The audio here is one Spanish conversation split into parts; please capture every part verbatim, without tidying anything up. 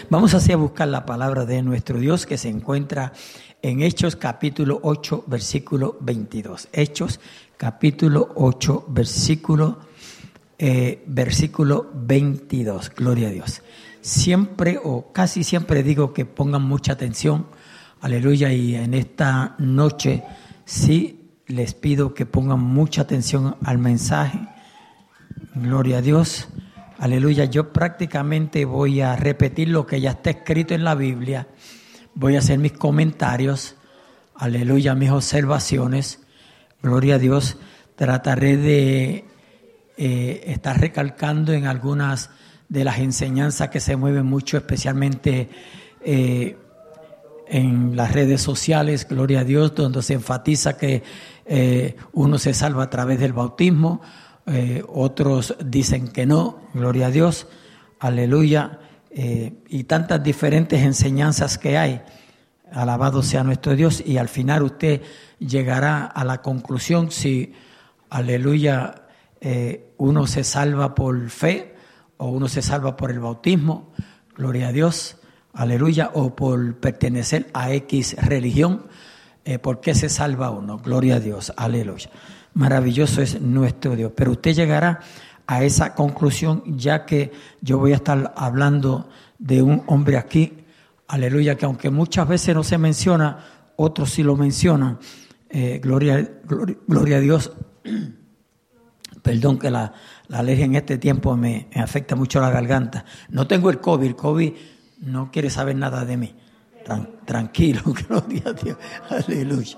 Vamos así a buscar la palabra de nuestro Dios que se encuentra en Hechos capítulo ocho, versículo veintidós. Hechos capítulo ocho, versículo, eh, versículo veintidós. Gloria a Dios. Siempre o casi siempre digo que pongan mucha atención. Aleluya. Y en esta noche sí les pido que pongan mucha atención al mensaje. Gloria a Dios. Aleluya, yo prácticamente voy a repetir lo que ya está escrito en la Biblia. Voy a hacer mis comentarios. Aleluya, mis observaciones. Gloria a Dios. Trataré de eh, estar recalcando en algunas de las enseñanzas que se mueven mucho, especialmente eh, en las redes sociales. Gloria a Dios, donde se enfatiza que eh, uno se salva a través del bautismo. Eh, otros dicen que no, gloria a Dios, aleluya, eh, y tantas diferentes enseñanzas que hay. Alabado sea nuestro Dios, y al final usted llegará a la conclusión si, aleluya, eh, uno se salva por fe o uno se salva por el bautismo, gloria a Dios, aleluya, o por pertenecer a X religión. Eh, ¿Por qué se salva uno? Gloria a Dios, aleluya. Maravilloso es nuestro Dios. Pero usted llegará a esa conclusión, ya que yo voy a estar hablando de un hombre aquí, aleluya, que aunque muchas veces no se menciona, otros sí lo mencionan. Eh, gloria, gloria, gloria a Dios. Perdón que la, la alergia en este tiempo me, me afecta mucho la garganta. No tengo el COVID, el COVID no quiere saber nada de mí. Tran, tranquilo, gloria a Dios, aleluya.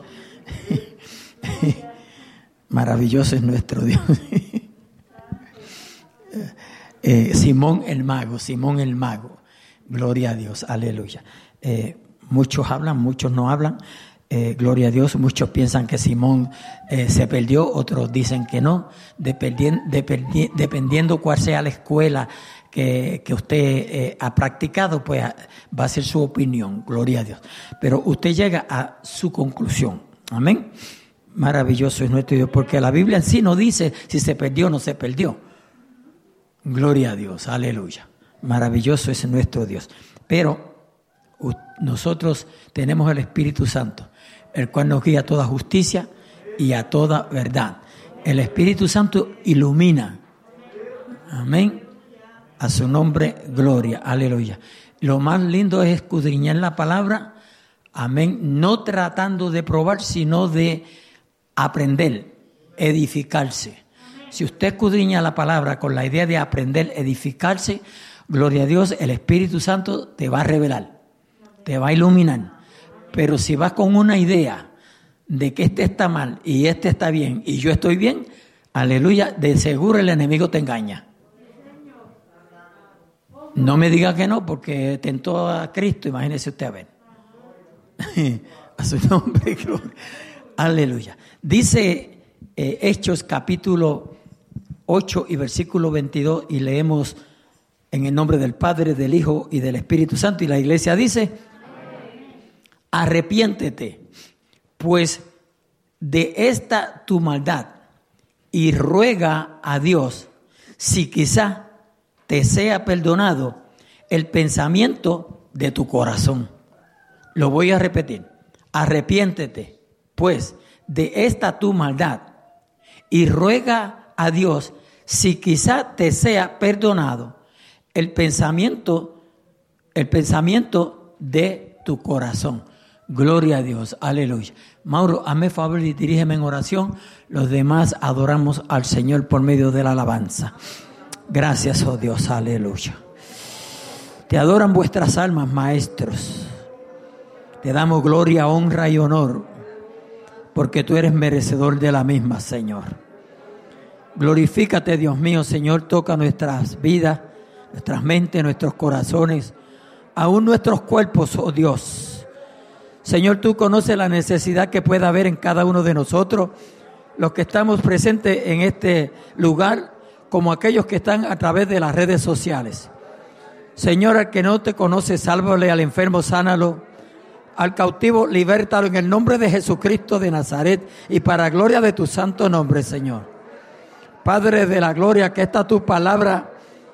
Maravilloso es nuestro Dios. eh, Simón el mago, Simón el mago. Gloria a Dios, aleluya. Eh, muchos hablan, muchos no hablan. Eh, gloria a Dios, muchos piensan que Simón eh, se perdió, otros dicen que no. Dependien, dependi, dependiendo cuál sea la escuela que, que usted eh, ha practicado, pues va a ser su opinión. Gloria a Dios. Pero usted llega a su conclusión. Amén. Maravilloso es nuestro Dios, porque la Biblia en sí no dice si se perdió o no se perdió. Gloria a Dios, aleluya. Maravilloso es nuestro Dios. Pero uh, nosotros tenemos el Espíritu Santo, el cual nos guía a toda justicia y a toda verdad. El Espíritu Santo ilumina. Amén. A su nombre, gloria, aleluya. Lo más lindo es escudriñar la palabra. Amén. No tratando de probar, sino de aprender, edificarse. Si usted escudriña la palabra con la idea de aprender, edificarse, gloria a Dios, el Espíritu Santo te va a revelar, te va a iluminar. Pero si vas con una idea de que este está mal y este está bien y yo estoy bien, aleluya, de seguro el enemigo te engaña. No me diga que no, porque tentó a Cristo, imagínese usted a ver. A su nombre, gloria. Aleluya. Dice eh, Hechos capítulo ocho y versículo veintidós, y leemos en el nombre del Padre, del Hijo y del Espíritu Santo, y la iglesia dice: arrepiéntete pues de esta tu maldad y ruega a Dios si quizá te sea perdonado el pensamiento de tu corazón. Lo voy a repetir. Arrepiéntete pues de esta tu maldad y ruega a Dios si quizá te sea perdonado el pensamiento, el pensamiento de tu corazón. Gloria a Dios, aleluya. Mauro, hazme favor y dirígeme en oración. Los demás adoramos al Señor por medio de la alabanza. Gracias, oh Dios, aleluya. Te adoran vuestras almas, maestros. Te damos gloria, honra y honor, porque tú eres merecedor de la misma, Señor. Glorifícate, Dios mío, Señor, toca nuestras vidas, nuestras mentes, nuestros corazones, aún nuestros cuerpos, oh Dios. Señor, tú conoces la necesidad que pueda haber en cada uno de nosotros, los que estamos presentes en este lugar, como aquellos que están a través de las redes sociales. Señor, al que no te conoce, sálvale, al enfermo, sánalo. Al cautivo, libértalo en el nombre de Jesucristo de Nazaret y para gloria de tu santo nombre, Señor. Padre de la gloria, que esta tu palabra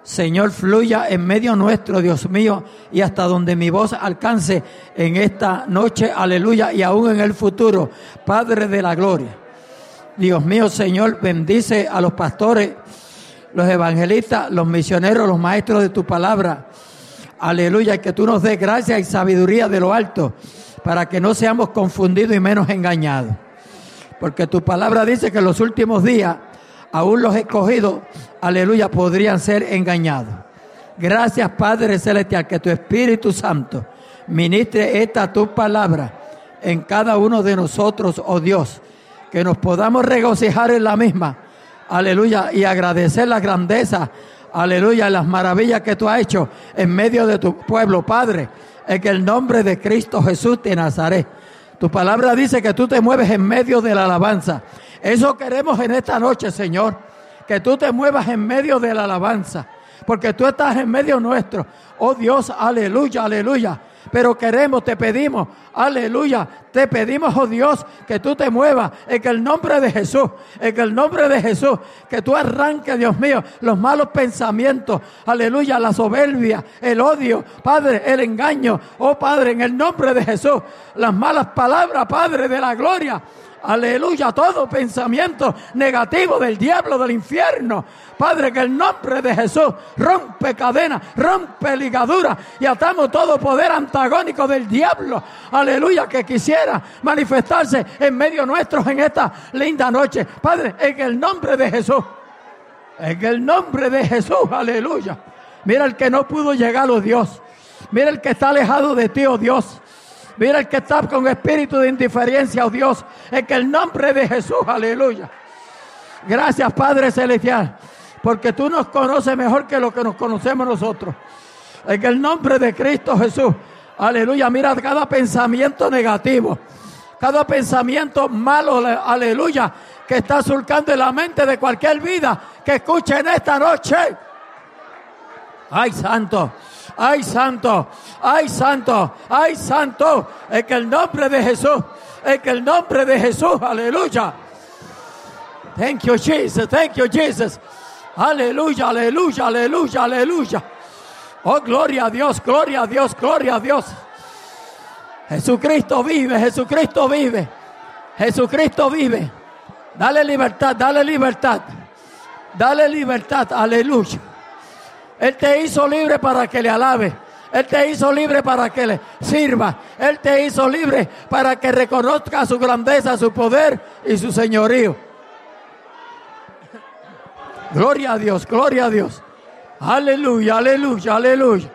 Señor, fluya en medio nuestro, Dios mío, y hasta donde mi voz alcance en esta noche, aleluya, y aún en el futuro, Padre de la gloria. Dios mío, Señor, bendice a los pastores, los evangelistas, los misioneros, los maestros de tu palabra. Aleluya, que tú nos des gracia y sabiduría de lo alto para que no seamos confundidos y menos engañados. Porque tu palabra dice que en los últimos días aún los escogidos, aleluya, podrían ser engañados. Gracias, Padre Celestial, que tu Espíritu Santo ministre esta tu palabra en cada uno de nosotros, oh Dios, que nos podamos regocijar en la misma, aleluya, y agradecer la grandeza, aleluya, las maravillas que tú has hecho en medio de tu pueblo, Padre, en el nombre de Cristo Jesús de Nazaret. Tu palabra dice que tú te mueves en medio de la alabanza. Eso queremos en esta noche, Señor, que tú te muevas en medio de la alabanza, porque tú estás en medio nuestro. Oh Dios, aleluya, aleluya. Pero queremos, te pedimos, aleluya, te pedimos, oh Dios, que tú te muevas en el nombre de Jesús, en el nombre de Jesús, que tú arranques, Dios mío, los malos pensamientos, aleluya, la soberbia, el odio, Padre, el engaño, oh Padre, en el nombre de Jesús, las malas palabras, Padre de la gloria. Aleluya, todo pensamiento negativo del diablo, del infierno. Padre, que el nombre de Jesús rompe cadenas, rompe ligaduras y atamos todo poder antagónico del diablo. Aleluya, que quisiera manifestarse en medio nuestro en esta linda noche. Padre, en el nombre de Jesús. En el nombre de Jesús, aleluya. Mira el que no pudo llegar, oh Dios. Mira el que está alejado de ti, oh Dios. Mira el que está con espíritu de indiferencia, oh Dios, en el nombre de Jesús, aleluya. Gracias, Padre Celestial, porque tú nos conoces mejor que lo que nos conocemos nosotros. En el nombre de Cristo Jesús, aleluya. Mira cada pensamiento negativo, cada pensamiento malo, aleluya, que está surcando en la mente de cualquier vida que escuche en esta noche. ¡Ay, santo! ¡Ay, santo! ¡Ay, santo! ¡Ay, santo! En el nombre de Jesús. En el nombre de Jesús. ¡Aleluya! Thank you, Jesus. Thank you, Jesus. Aleluya, aleluya, aleluya, aleluya. Oh, gloria a Dios, gloria a Dios, gloria a Dios. Jesucristo vive, Jesucristo vive. Jesucristo vive. Dale libertad, dale libertad. Dale libertad, aleluya. Él te hizo libre para que le alabe. Él te hizo libre para que le sirva. Él te hizo libre para que reconozca su grandeza, su poder y su señorío. Gloria a Dios, gloria a Dios. Aleluya, aleluya, aleluya.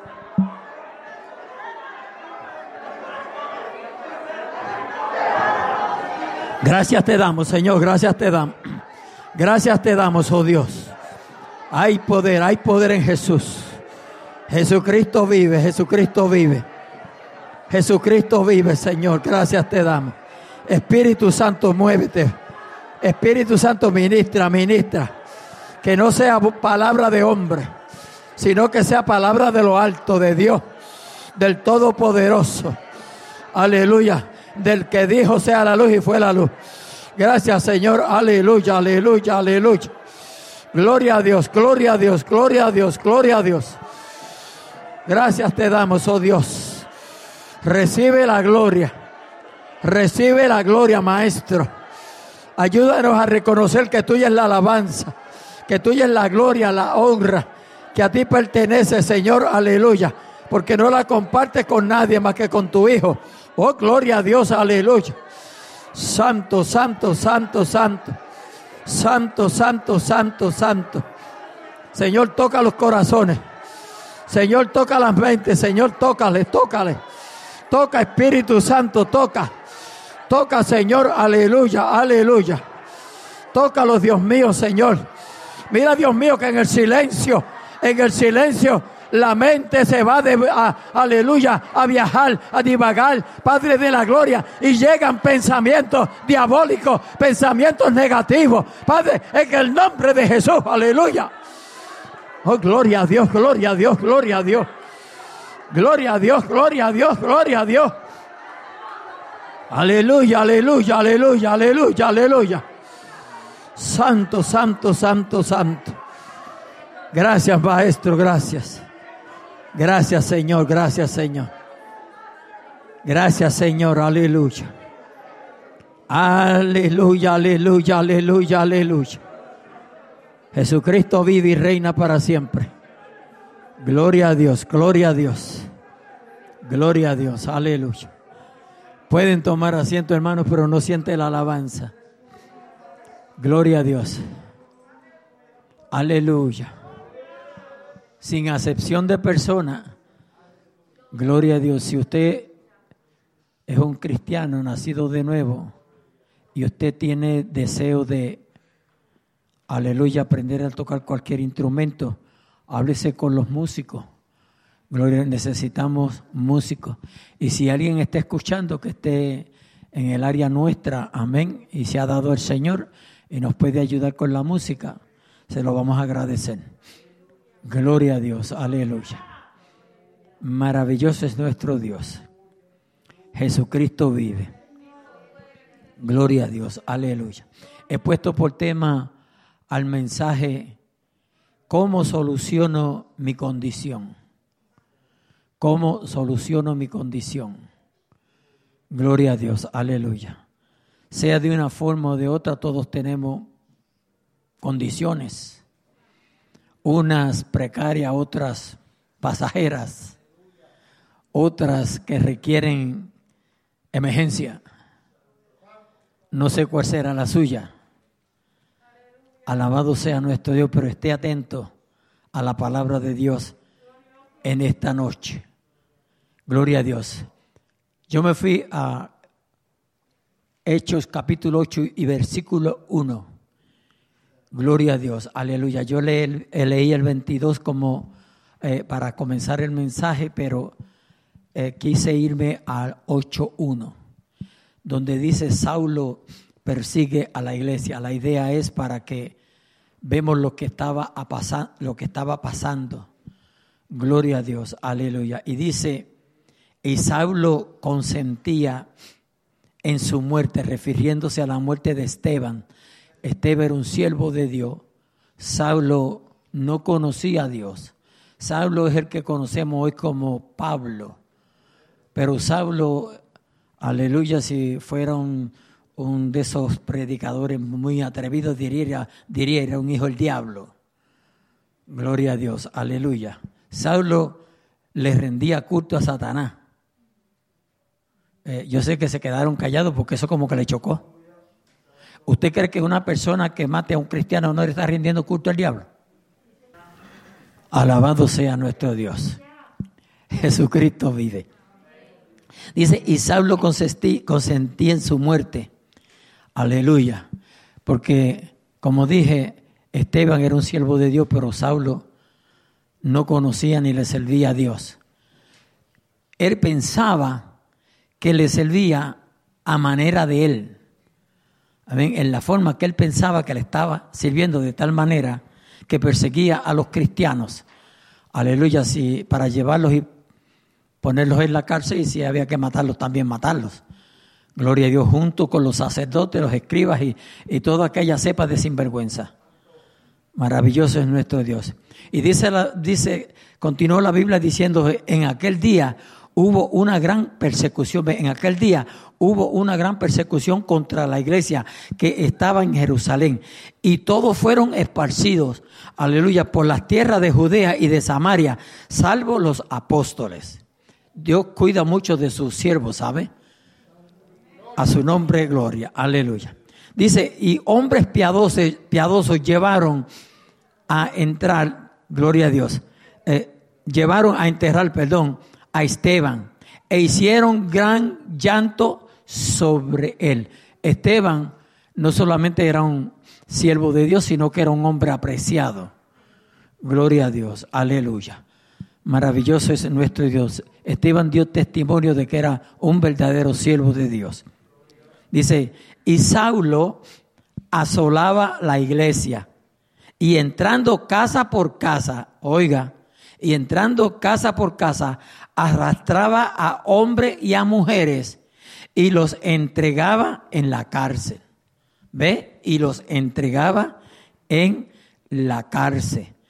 Gracias te damos, Señor, gracias te damos. Gracias te damos, oh Dios. Hay poder, hay poder en Jesús. Jesucristo vive, Jesucristo vive. Jesucristo vive, Señor. Gracias te damos. Espíritu Santo, muévete. Espíritu Santo, ministra, ministra. Que no sea palabra de hombre, sino que sea palabra de lo alto, de Dios, del Todopoderoso. Aleluya. Del que dijo sea la luz y fue la luz. Gracias, Señor. Aleluya, aleluya, aleluya. Gloria a Dios, gloria a Dios, gloria a Dios, gloria a Dios. Gracias te damos, oh Dios. Recibe la gloria. Recibe la gloria, Maestro. Ayúdanos a reconocer que tuya es la alabanza, que tuya es la gloria, la honra, que a ti pertenece, Señor, aleluya. Porque no la compartes con nadie más que con tu Hijo. Oh, gloria a Dios, aleluya. Santo, santo, santo, santo. Santo, santo, santo, santo. Señor, toca los corazones. Señor, toca las mentes. Señor, tócale, tócale. Toca, Espíritu Santo, toca. Toca, Señor, aleluya, aleluya. Tócalos, Dios mío, Señor. Mira, Dios mío, que en el silencio, en el silencio, la mente se va de, a, aleluya, a viajar, a divagar, Padre de la gloria, y llegan pensamientos diabólicos, pensamientos negativos, Padre, en el nombre de Jesús, aleluya. Oh, gloria a Dios, gloria a Dios, gloria a Dios. Gloria a Dios, gloria a Dios, gloria a Dios. Aleluya, aleluya, aleluya, aleluya, aleluya. Santo, santo, santo, santo. Gracias, Maestro, gracias. Gracias, Señor, gracias, Señor. Gracias, Señor, aleluya. Aleluya, aleluya, aleluya, aleluya. Jesucristo vive y reina para siempre. Gloria a Dios, gloria a Dios. Gloria a Dios, aleluya. Pueden tomar asiento, hermanos, pero no siente la alabanza. Gloria a Dios. Aleluya. Sin acepción de persona. Gloria a Dios. Si usted es un cristiano nacido de nuevo y usted tiene deseo de, aleluya, aprender a tocar cualquier instrumento, háblese con los músicos. Gloria, necesitamos músicos. Y si alguien está escuchando que esté en el área nuestra, amén, y se ha dado el Señor y nos puede ayudar con la música, se lo vamos a agradecer. Gloria a Dios, aleluya. Maravilloso es nuestro Dios. Jesucristo vive. Gloria a Dios, aleluya. He puesto por tema al mensaje, ¿cómo soluciono mi condición? ¿Cómo soluciono mi condición? Gloria a Dios, aleluya. Sea de una forma o de otra, todos tenemos condiciones. Unas precarias, otras pasajeras, otras que requieren emergencia. No sé cuál será la suya. Alabado sea nuestro Dios, pero esté atento a la palabra de Dios en esta noche. Gloria a Dios. Yo me fui a Hechos capítulo ocho y versículo uno. Gloria a Dios, aleluya. Yo leí, leí el veintidós como eh, para comenzar el mensaje, pero eh, quise irme al ocho uno, donde dice Saulo persigue a la iglesia. La idea es para que vemos lo que estaba, a pasar, lo que estaba pasando. Gloria a Dios, aleluya. Y dice, y Saulo consentía en su muerte, refiriéndose a la muerte de Esteban. Esteban era un siervo de Dios. Saulo no conocía a Dios. Saulo es el que conocemos hoy como Pablo. Pero Saulo, aleluya, si fuera un, un de esos predicadores muy atrevidos, diría, diría era un hijo del diablo. Gloria a Dios, aleluya. Saulo le rendía culto a Satanás. Eh, yo sé que se quedaron callados porque eso como que le chocó. ¿Usted cree que una persona que mate a un cristiano no le está rindiendo culto al diablo? Alabado sea nuestro Dios. Jesucristo vive. Dice, y Saulo consentía en su muerte. Aleluya. Porque, como dije, Esteban era un siervo de Dios, pero Saulo no conocía ni le servía a Dios. Él pensaba que le servía a manera de él. Amén. En la forma que él pensaba que le estaba sirviendo, de tal manera que perseguía a los cristianos. Aleluya, si para llevarlos y ponerlos en la cárcel, y si había que matarlos, también matarlos. Gloria a Dios, junto con los sacerdotes, los escribas y, y toda aquella cepa de sinvergüenza. Maravilloso es nuestro Dios. Y dice, la, dice, continuó la Biblia diciendo, en aquel día hubo una gran persecución, en aquel día hubo una gran persecución contra la iglesia que estaba en Jerusalén. Y todos fueron esparcidos, aleluya, por las tierras de Judea y de Samaria, salvo los apóstoles. Dios cuida mucho de sus siervos, ¿sabe? A su nombre, gloria, aleluya. Dice, y hombres piadosos, piadosos llevaron a entrar, gloria a Dios, eh, llevaron a enterrar, perdón, a Esteban, e hicieron gran llanto sobre él. Esteban no solamente era un siervo de Dios, sino que era un hombre apreciado. Gloria a Dios, aleluya. Maravilloso es nuestro Dios. Esteban dio testimonio de que era un verdadero siervo de Dios. Dice, y Saulo asolaba la iglesia, y entrando casa por casa, oiga, y entrando casa por casa, arrastraba a hombres y a mujeres y los entregaba en la cárcel. ¿Ve? Y los entregaba en la cárcel.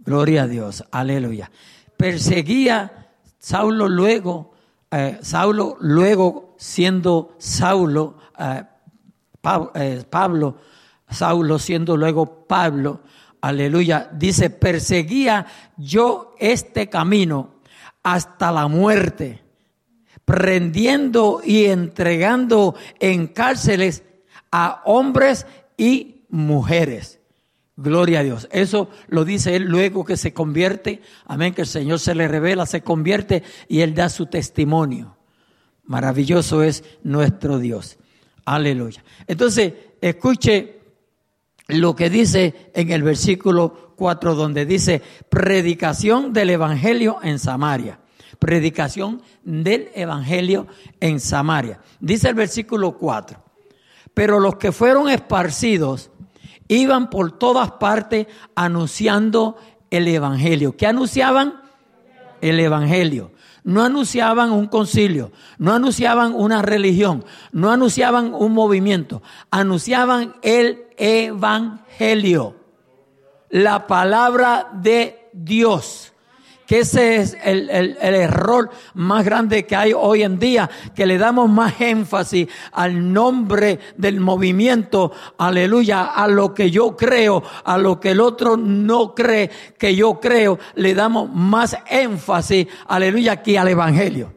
Gloria a Dios, aleluya. Perseguía Saulo luego, eh, Saulo luego siendo Saulo, eh, Pa, eh, Pablo, Saulo siendo luego Pablo, aleluya, dice, perseguía yo este camino hasta la muerte, prendiendo y entregando en cárceles a hombres y mujeres. Gloria a Dios. Eso lo dice él luego que se convierte. Amén, que el Señor se le revela, se convierte y él da su testimonio. Maravilloso es nuestro Dios. Aleluya. Entonces, escuche lo que dice en el versículo cuatro, donde dice, predicación del evangelio en Samaria. Predicación del evangelio en Samaria. Dice el versículo cuatro, pero los que fueron esparcidos iban por todas partes anunciando el evangelio. ¿Qué anunciaban? El evangelio. No anunciaban un concilio, no anunciaban una religión, no anunciaban un movimiento, anunciaban el evangelio, la palabra de Dios. Que ese es el, el, el error más grande que hay hoy en día, que le damos más énfasis al nombre del movimiento, aleluya, a lo que yo creo, a lo que el otro no cree que yo creo, le damos más énfasis, aleluya, que al evangelio.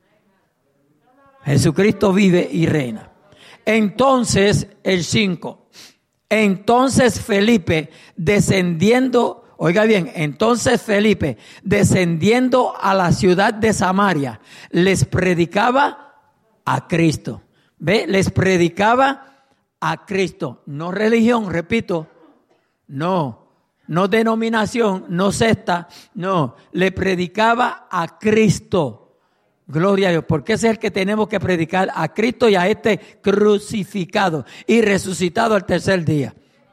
Jesucristo vive y reina. Entonces, el cinco, entonces Felipe, descendiendo, oiga bien, entonces Felipe, descendiendo a la ciudad de Samaria, les predicaba a Cristo. ¿Ve? Les predicaba a Cristo. No religión, repito. No, no denominación, no secta. No, le predicaba a Cristo. Gloria a Dios, porque ese es el que tenemos que predicar, a Cristo y a este crucificado y resucitado al tercer día.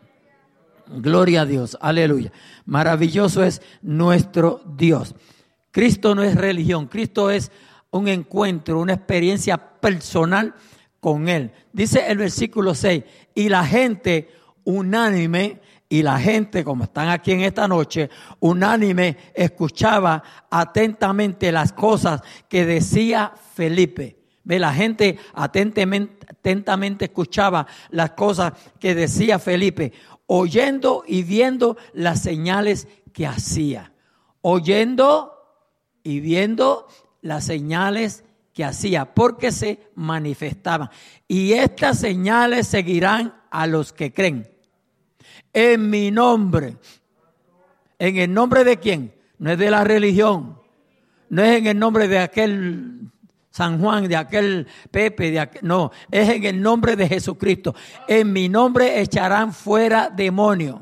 Gloria a Dios, aleluya. Maravilloso es nuestro Dios. Cristo no es religión, Cristo es un encuentro, una experiencia personal con Él. Dice el versículo seis, y la gente unánime, y la gente, como están aquí en esta noche, unánime, escuchaba atentamente las cosas que decía Felipe. Ve, la gente atentamente, atentamente escuchaba las cosas que decía Felipe, oyendo y viendo las señales que hacía. Oyendo y viendo las señales que hacía, porque se manifestaban. Y estas señales seguirán a los que creen. En mi nombre. ¿En el nombre de quién? No es de la religión. No es en el nombre de aquel San Juan, de aquel Pepe, de aquel, no, es en el nombre de Jesucristo. En mi nombre echarán fuera demonios.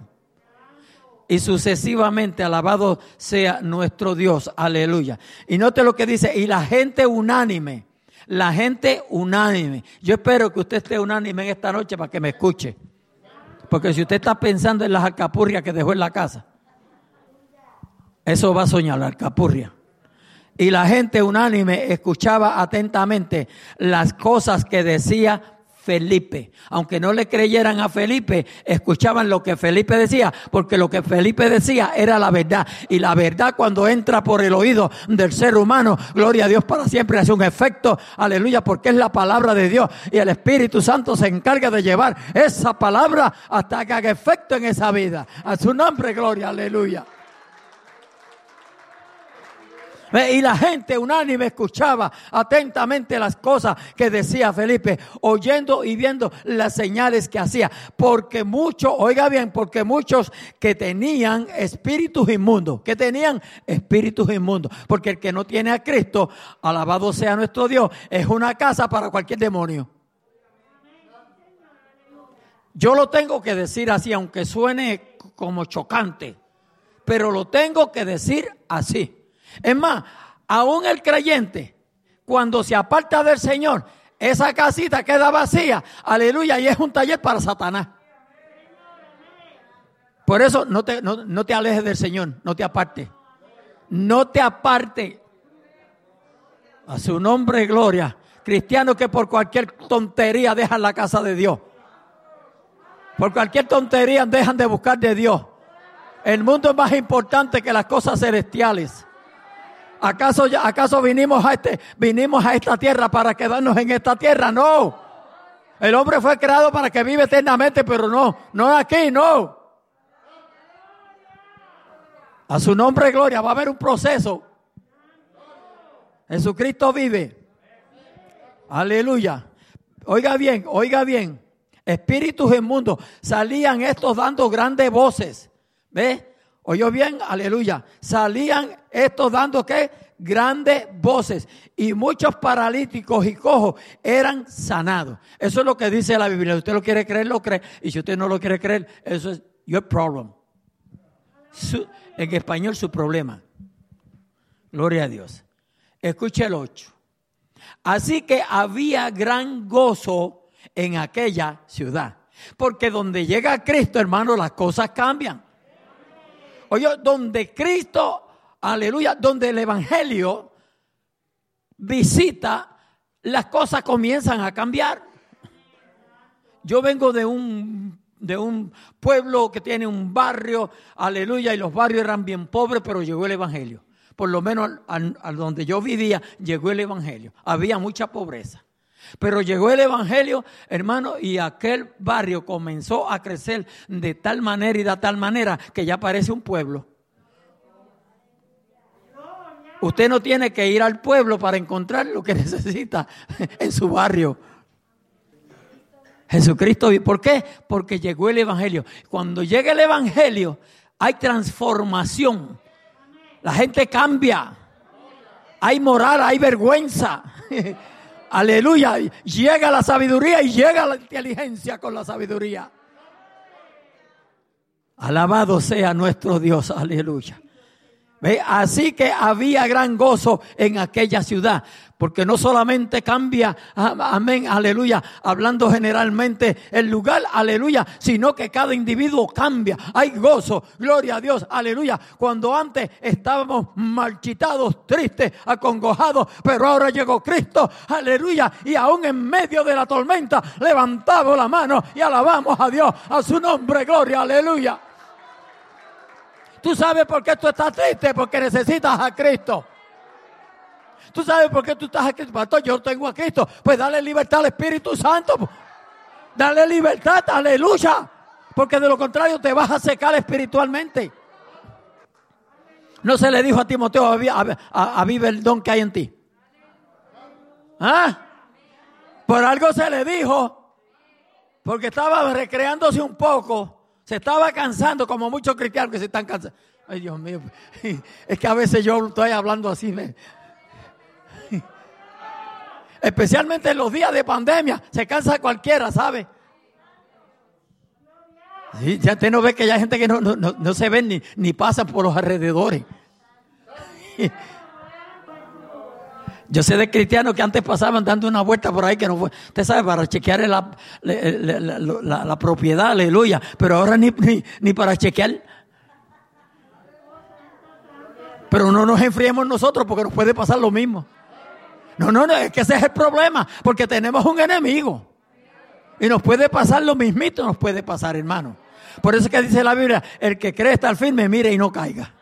Y sucesivamente, alabado sea nuestro Dios, aleluya. Y note lo que dice, y la gente unánime, la gente unánime. Yo espero que usted esté unánime en esta noche para que me escuche. Porque si usted está pensando en las alcapurrias que dejó en la casa, eso va a soñar, la alcapurria. Y la gente unánime escuchaba atentamente las cosas que decía Felipe. Aunque no le creyeran a Felipe, escuchaban lo que Felipe decía, porque lo que Felipe decía era la verdad. Y la verdad, cuando entra por el oído del ser humano, gloria a Dios para siempre, hace un efecto, aleluya, porque es la palabra de Dios. Y el Espíritu Santo se encarga de llevar esa palabra hasta que haga efecto en esa vida. A su nombre, gloria, aleluya. Y la gente unánime escuchaba atentamente las cosas que decía Felipe, oyendo y viendo las señales que hacía. Porque muchos, oiga bien, porque muchos que tenían espíritus inmundos, que tenían espíritus inmundos. Porque el que no tiene a Cristo, alabado sea nuestro Dios, es una casa para cualquier demonio. Yo lo tengo que decir así, aunque suene como chocante, pero lo tengo que decir así. Es más, aún el creyente, cuando se aparta del Señor, esa casita queda vacía, aleluya, y es un taller para Satanás. Por eso no te, no, no te alejes del Señor, no te apartes. No te apartes. A su nombre, gloria. Cristianos que por cualquier tontería dejan la casa de Dios. Por cualquier tontería dejan de buscar de Dios. El mundo es más importante que las cosas celestiales. ¿Acaso, acaso vinimos a este, vinimos a esta tierra para quedarnos en esta tierra? No. El hombre fue creado para que vive eternamente, pero no, no aquí, no. A su nombre, gloria, va a haber un proceso. Jesucristo vive. Aleluya. Oiga bien, oiga bien. Espíritus inmundos. Salían estos dando grandes voces. ¿Ve? ¿Oyó bien? Aleluya. Salían estos dando ¿qué? Grandes voces. Y muchos paralíticos y cojos eran sanados. Eso es lo que dice la Biblia. Si usted lo quiere creer, lo cree. Y si usted no lo quiere creer, eso es your problem. Su, en español, su problema. Gloria a Dios. Escuche el ocho. Así que había gran gozo en aquella ciudad. Porque donde llega Cristo, hermano, las cosas cambian. Oye, donde Cristo, aleluya, donde el evangelio visita, las cosas comienzan a cambiar. Yo vengo de un, de un pueblo que tiene un barrio, aleluya, y los barrios eran bien pobres, pero llegó el evangelio. Por lo menos a, a donde yo vivía, llegó el evangelio. Había mucha pobreza. Pero llegó el evangelio, hermano, y aquel barrio comenzó a crecer de tal manera y de tal manera que ya parece un pueblo. Usted no tiene que ir al pueblo para encontrar lo que necesita en su barrio. Jesucristo, ¿por qué? Porque llegó el evangelio. Cuando llega el evangelio, hay transformación. La gente cambia. Hay moral, hay vergüenza. Aleluya. Llega la sabiduría y llega la inteligencia con la sabiduría. Alabado sea nuestro Dios. Aleluya. ¿Ve? Así que había gran gozo en aquella ciudad. Porque no solamente cambia, amén, aleluya, hablando generalmente el lugar, aleluya, sino que cada individuo cambia. Hay gozo, gloria a Dios, aleluya. Cuando antes estábamos marchitados, tristes, acongojados, pero ahora llegó Cristo, aleluya. Y aún en medio de la tormenta levantamos la mano y alabamos a Dios, a su nombre, gloria, aleluya. ¿Tú sabes por qué tú estás triste? Porque necesitas a Cristo. ¿Tú sabes por qué tú estás aquí? Pastor, yo tengo a Cristo. Pues dale libertad al Espíritu Santo. Dale libertad, aleluya. Porque de lo contrario te vas a secar espiritualmente. No se le dijo a Timoteo, aviva el don que hay en ti. ¿Ah? Por algo se le dijo. Porque estaba recreándose un poco. Se estaba cansando, como muchos cristianos que se están cansando. Ay, Dios mío. Es que a veces yo estoy hablando así. ¿Me? Especialmente en los días de pandemia, se cansa cualquiera, ¿sabe? Sí, ya usted no ve que ya hay gente que no, no, no, no se ven ni, ni pasan por los alrededores. Yo sé de cristianos que antes pasaban dando una vuelta por ahí que no fue, usted sabe, para chequear la, la, la, la, la propiedad, aleluya, pero ahora ni, ni, ni para chequear. Pero no nos enfriemos nosotros porque nos puede pasar lo mismo. No, no, no, es que ese es el problema, porque tenemos un enemigo. Y nos puede pasar lo mismito, nos puede pasar, hermano. Por eso es que dice la Biblia, el que cree estar firme, mire y no caiga.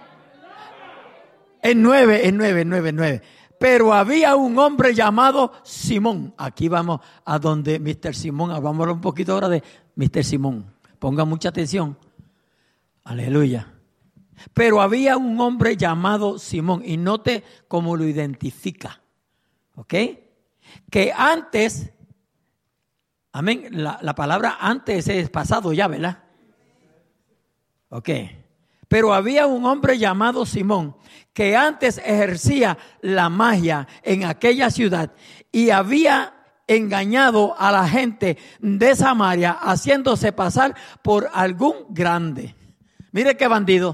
En nueve, en nueve, en nueve, en nueve. Pero había un hombre llamado Simón. Aquí vamos a donde mister Simón, vamos a hablar un poquito ahora de mister Simón. Ponga mucha atención. Aleluya. Pero había un hombre llamado Simón, y note cómo lo identifica. ¿Ok? Que antes, amén, la, la palabra antes es pasado ya, ¿verdad? Ok. Pero había un hombre llamado Simón que antes ejercía la magia en aquella ciudad y había engañado a la gente de Samaria haciéndose pasar por algún grande. Mire qué bandido.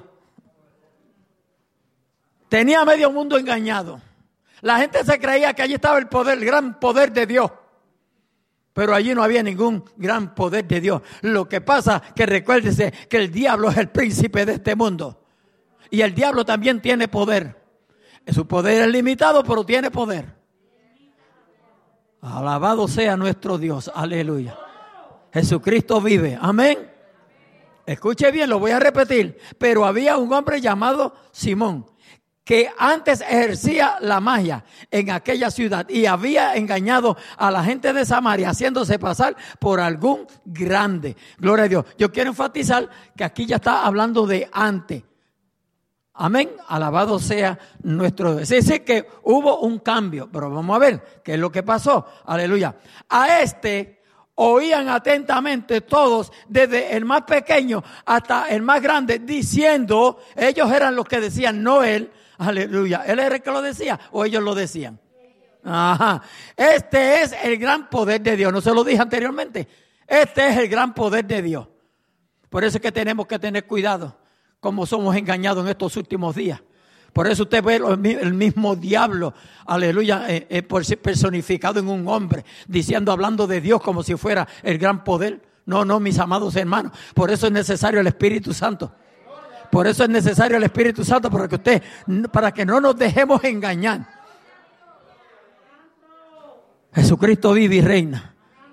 Tenía medio mundo engañado. La gente se creía que allí estaba el poder, el gran poder de Dios. Pero allí no había ningún gran poder de Dios. Lo que pasa que recuérdese que el diablo es el príncipe de este mundo. Y el diablo también tiene poder. Su poder es limitado, pero tiene poder. Alabado sea nuestro Dios. Aleluya. Jesucristo vive. Amén. escuche bien, lo voy a repetir, pero había un hombre llamado Simón, que antes ejercía la magia en aquella ciudad y había engañado a la gente de Samaria haciéndose pasar por algún grande. Gloria a Dios. Yo quiero enfatizar que aquí ya está hablando de antes. Amén. Alabado sea nuestro Dios. Es decir, que hubo un cambio, pero vamos a ver qué es lo que pasó. Aleluya. A este oían atentamente todos, desde el más pequeño hasta el más grande, diciendo, ellos eran los que decían, no él. Aleluya. ¿Él era el que lo decía o ellos lo decían? Ajá. Este es el gran poder de Dios. ¿No se lo dije anteriormente? Este es el gran poder de Dios. Por eso es que tenemos que tener cuidado como somos engañados en estos últimos días. Por eso usted ve el mismo diablo, aleluya, eh, eh, personificado en un hombre, diciendo, hablando de Dios como si fuera el gran poder. No, no, mis amados hermanos. Por eso es necesario el Espíritu Santo. Por eso es necesario el Espíritu Santo, para que usted, para que no nos dejemos engañar. Jesucristo vive y reina.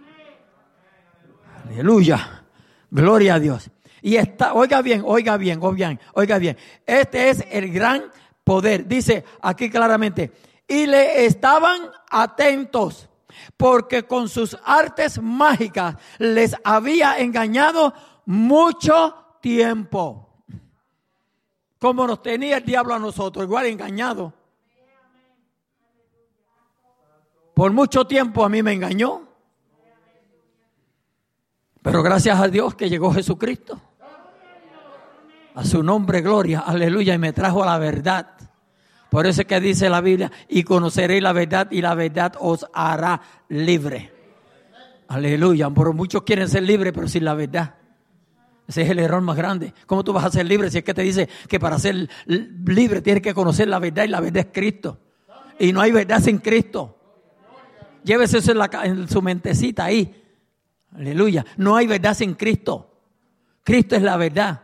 Aleluya. Gloria a Dios. Y está, oiga bien, oiga bien, oiga bien, oiga bien. Este es el gran poder. Dice aquí claramente, y le estaban atentos, porque con sus artes mágicas les había engañado mucho tiempo. Como nos tenía el diablo a nosotros, igual engañado. Por mucho tiempo a mí me engañó. Pero gracias a Dios que llegó Jesucristo. A su nombre, gloria, aleluya, y me trajo a la verdad. Por eso es que dice la Biblia, y conoceréis la verdad y la verdad os hará libre. Aleluya, por muchos quieren ser libres, pero sin la verdad. Ese es el error más grande. ¿Cómo tú vas a ser libre si es que te dice que para ser libre tienes que conocer la verdad y la verdad es Cristo? Y no hay verdad sin Cristo. Llévese eso en, la, en su mentecita ahí. Aleluya. No hay verdad sin Cristo. Cristo es la verdad.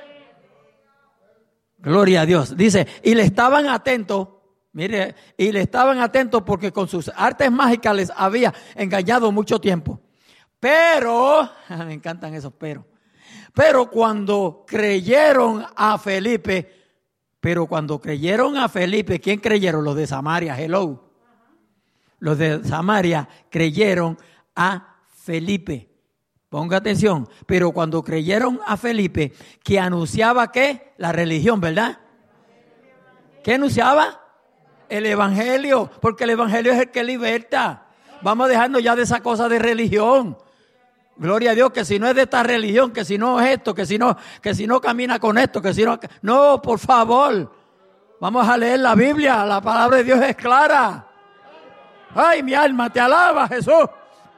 Gloria a Dios. Dice, y le estaban atentos. Mire, y le estaban atentos porque con sus artes mágicas les había engañado mucho tiempo. Pero, me encantan esos pero. Pero cuando creyeron a Felipe, pero cuando creyeron a Felipe, ¿quién creyeron? Los de Samaria, hello. Los de Samaria creyeron a Felipe. Ponga atención. Pero cuando creyeron a Felipe, que anunciaba ¿qué? La religión, ¿verdad? ¿Qué anunciaba? El evangelio, porque el evangelio es el que liberta. Vamos dejando ya de esa cosa de religión. Gloria a Dios, que si no es de esta religión, que si no es esto, que si no, que si no camina con esto, que si no... No, por favor. Vamos a leer la Biblia, la palabra de Dios es clara. Ay, mi alma te alaba, Jesús.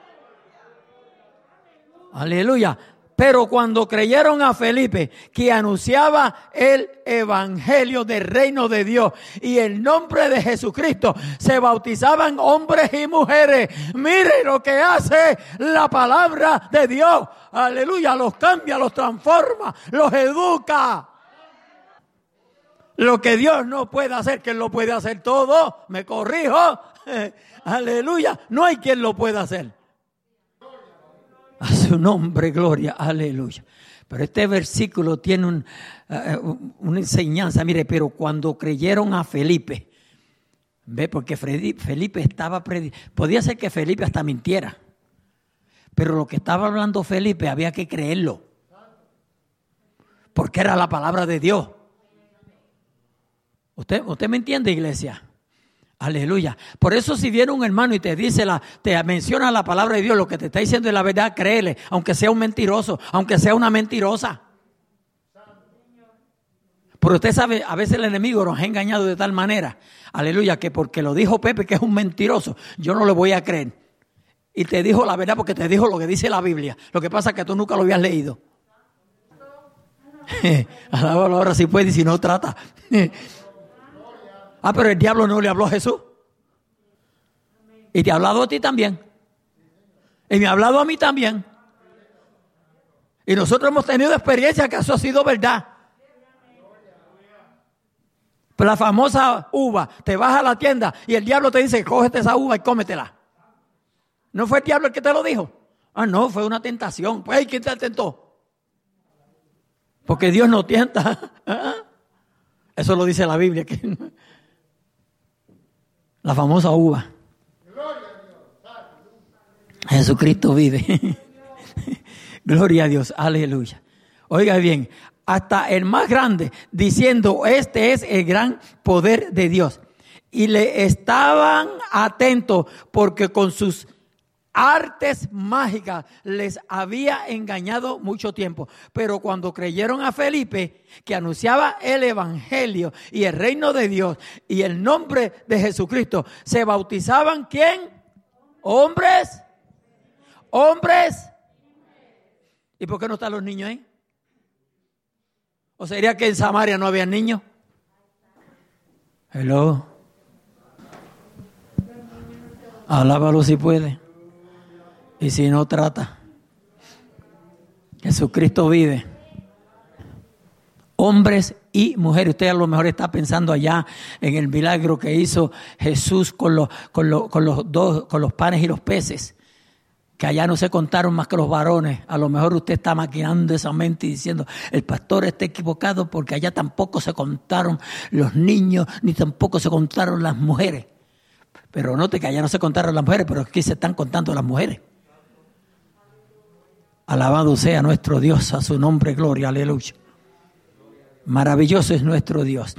Aleluya. Pero cuando creyeron a Felipe, que anunciaba el evangelio del reino de Dios y el nombre de Jesucristo, se bautizaban hombres y mujeres. Mire lo que hace la palabra de Dios. Aleluya, los cambia, los transforma, los educa. Lo que Dios no puede hacer, que Él lo puede hacer todo. Me corrijo. Aleluya, no hay quien lo pueda hacer. A su nombre, gloria, aleluya. Pero este versículo tiene un, uh, una enseñanza. Mire, pero cuando creyeron a Felipe, ve, porque Felipe estaba predicando. Podía ser que Felipe hasta mintiera, pero lo que estaba hablando Felipe había que creerlo, porque era la palabra de Dios. ¿Usted, usted me entiende, iglesia? Aleluya. Por eso si viene un hermano y te dice la, te menciona la palabra de Dios, lo que te está diciendo es la verdad, créele, aunque sea un mentiroso, aunque sea una mentirosa. Pero usted sabe, a veces el enemigo nos ha engañado de tal manera, aleluya, que porque lo dijo Pepe que es un mentiroso, yo no le voy a creer. Y te dijo la verdad porque te dijo lo que dice la Biblia. Lo que pasa es que tú nunca lo habías leído. Alábalo ahora si puede y si no trata. Ah, pero el diablo no le habló a Jesús. Y te ha hablado a ti también. Y me ha hablado a mí también. Y nosotros hemos tenido experiencia que eso ha sido verdad. Pero la famosa uva, te vas a la tienda y el diablo te dice, cógete esa uva y cómetela. ¿No fue el diablo el que te lo dijo? Ah, no, fue una tentación. Pues, ¿quién te tentó? Porque Dios no tienta. Eso lo dice la Biblia. La famosa uva. Jesucristo vive. Gloria a Dios. Aleluya. Oiga bien, hasta el más grande, diciendo, este es el gran poder de Dios. Y le estaban atentos porque con sus artes mágicas les había engañado mucho tiempo. Pero cuando creyeron a Felipe, que anunciaba el evangelio y el reino de Dios y el nombre de Jesucristo, se bautizaban ¿quién? Hombres. Hombres. ¿Y por qué no están los niños ahí? ¿O sería que en Samaria no había niños? Hello. Alábalo si puede. Y si no, trata. Jesucristo vive. Hombres y mujeres. Usted a lo mejor está pensando allá en el milagro que hizo Jesús con los, con los, con los dos, con los panes y los peces. Que allá no se contaron más que los varones. A lo mejor usted está maquinando esa mente y diciendo, el pastor está equivocado porque allá tampoco se contaron los niños, ni tampoco se contaron las mujeres. Pero note que allá no se contaron las mujeres, pero aquí se están contando las mujeres. Alabado sea nuestro Dios, a su nombre, gloria, aleluya. Maravilloso es nuestro Dios.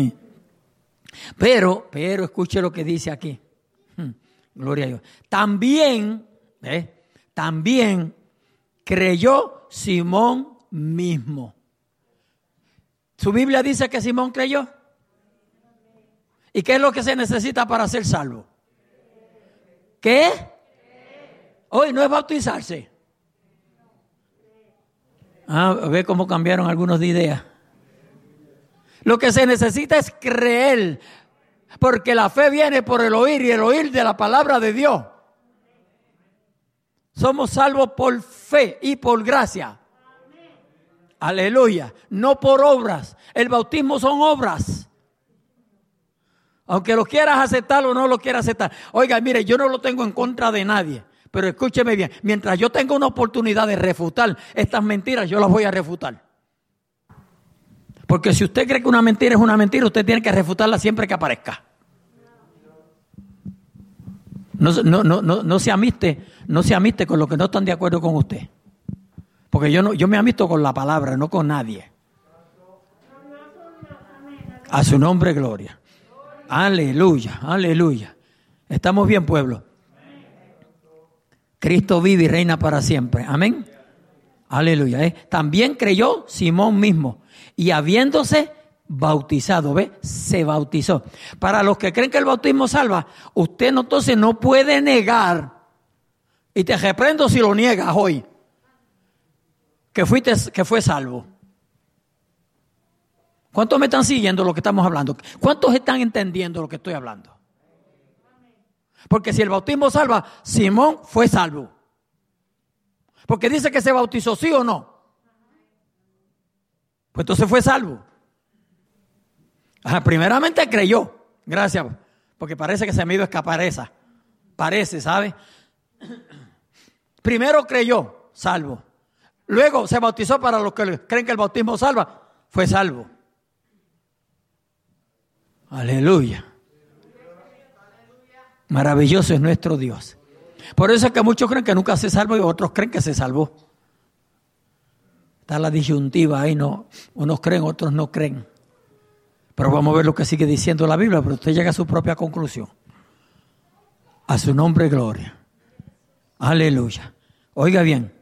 Pero, pero escuche lo que dice aquí. Gloria a Dios. También... ¿Eh? También creyó Simón mismo. ¿Su Biblia dice que Simón creyó? ¿Y qué es lo que se necesita para ser salvo? ¿Qué? Hoy no es bautizarse. Ah, ve cómo cambiaron algunos de idea. Lo que se necesita es creer, porque la fe viene por el oír y el oír de la palabra de Dios. Somos salvos por fe y por gracia. Amén. Aleluya. No por obras. El bautismo son obras. Aunque lo quieras aceptar o no lo quieras aceptar. Oiga, mire, yo no lo tengo en contra de nadie. Pero escúcheme bien. Mientras yo tenga una oportunidad de refutar estas mentiras, yo las voy a refutar. Porque si usted cree que una mentira es una mentira, usted tiene que refutarla siempre que aparezca. No, no, no, no, no se amiste, no se amiste con los que no están de acuerdo con usted. Porque yo no, yo me amisto con la palabra, no con nadie. A su nombre, gloria. Aleluya, aleluya. ¿Estamos bien, pueblo? Cristo vive y reina para siempre. Amén. Aleluya. ¿eh? También creyó Simón mismo. Y habiéndose bautizado, ¿ve? Se bautizó. Para los que creen que el bautismo salva, usted no, entonces no puede negar, y te reprendo si lo niegas hoy, que fuiste, que fue salvo. ¿Cuántos me están siguiendo lo que estamos hablando? ¿Cuántos están entendiendo lo que estoy hablando? Porque si el bautismo salva, Simón fue salvo. Porque dice que se bautizó, ¿sí o no? Pues entonces fue salvo. Ajá, primeramente creyó, gracias, porque parece que se me iba a escapar esa, parece, ¿sabe? Primero creyó, salvo. Luego se bautizó para los que creen que el bautismo salva, fue salvo. Aleluya. Maravilloso es nuestro Dios. Por eso es que muchos creen que nunca se salvó y otros creen que se salvó. Está la disyuntiva ahí, no, unos creen, otros no creen. Pero vamos a ver lo que sigue diciendo la Biblia, pero usted llega a su propia conclusión. A su nombre, gloria. Aleluya. Oiga bien.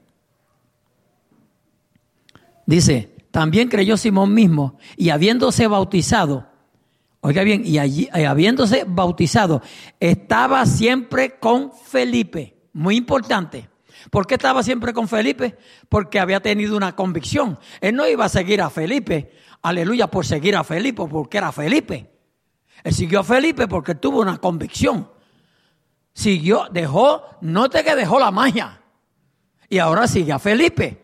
Dice, también creyó Simón mismo y habiéndose bautizado, oiga bien, y allí, y habiéndose bautizado, estaba siempre con Felipe. Muy importante. ¿Por qué estaba siempre con Felipe? Porque había tenido una convicción. Él no iba a seguir a Felipe, aleluya, por seguir a Felipe, porque era Felipe. Él siguió a Felipe porque tuvo una convicción. Siguió, dejó, note que dejó la magia. Y ahora sigue a Felipe.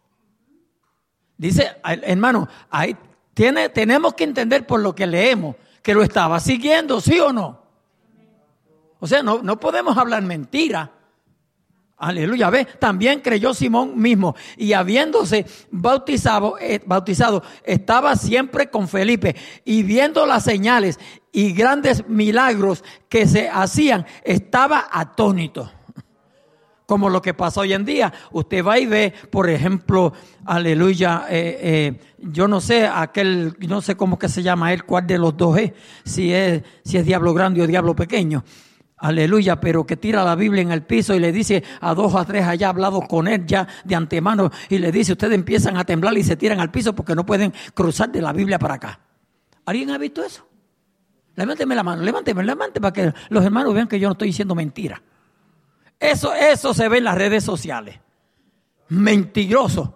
Dice, hermano, ahí tiene, tenemos que entender por lo que leemos, que lo estaba siguiendo, ¿sí o no? O sea, no, no podemos hablar mentira. Aleluya, ve, también creyó Simón mismo y habiéndose bautizado, eh, bautizado, estaba siempre con Felipe y viendo las señales y grandes milagros que se hacían, estaba atónito. Como lo que pasa hoy en día. Usted va y ve, por ejemplo, aleluya, eh, eh, yo no sé, aquel, no sé cómo que se llama él, cuál de los dos es, si es, si es diablo grande o diablo pequeño. Aleluya, pero que tira la Biblia en el piso y le dice a dos o a tres allá, hablado con él ya de antemano, y le dice, ustedes empiezan a temblar y se tiran al piso porque no pueden cruzar de la Biblia para acá. ¿Alguien ha visto eso? Levánteme la mano, levánteme, levánteme para que los hermanos vean que yo no estoy diciendo mentira. Eso, eso se ve en las redes sociales. Mentiroso.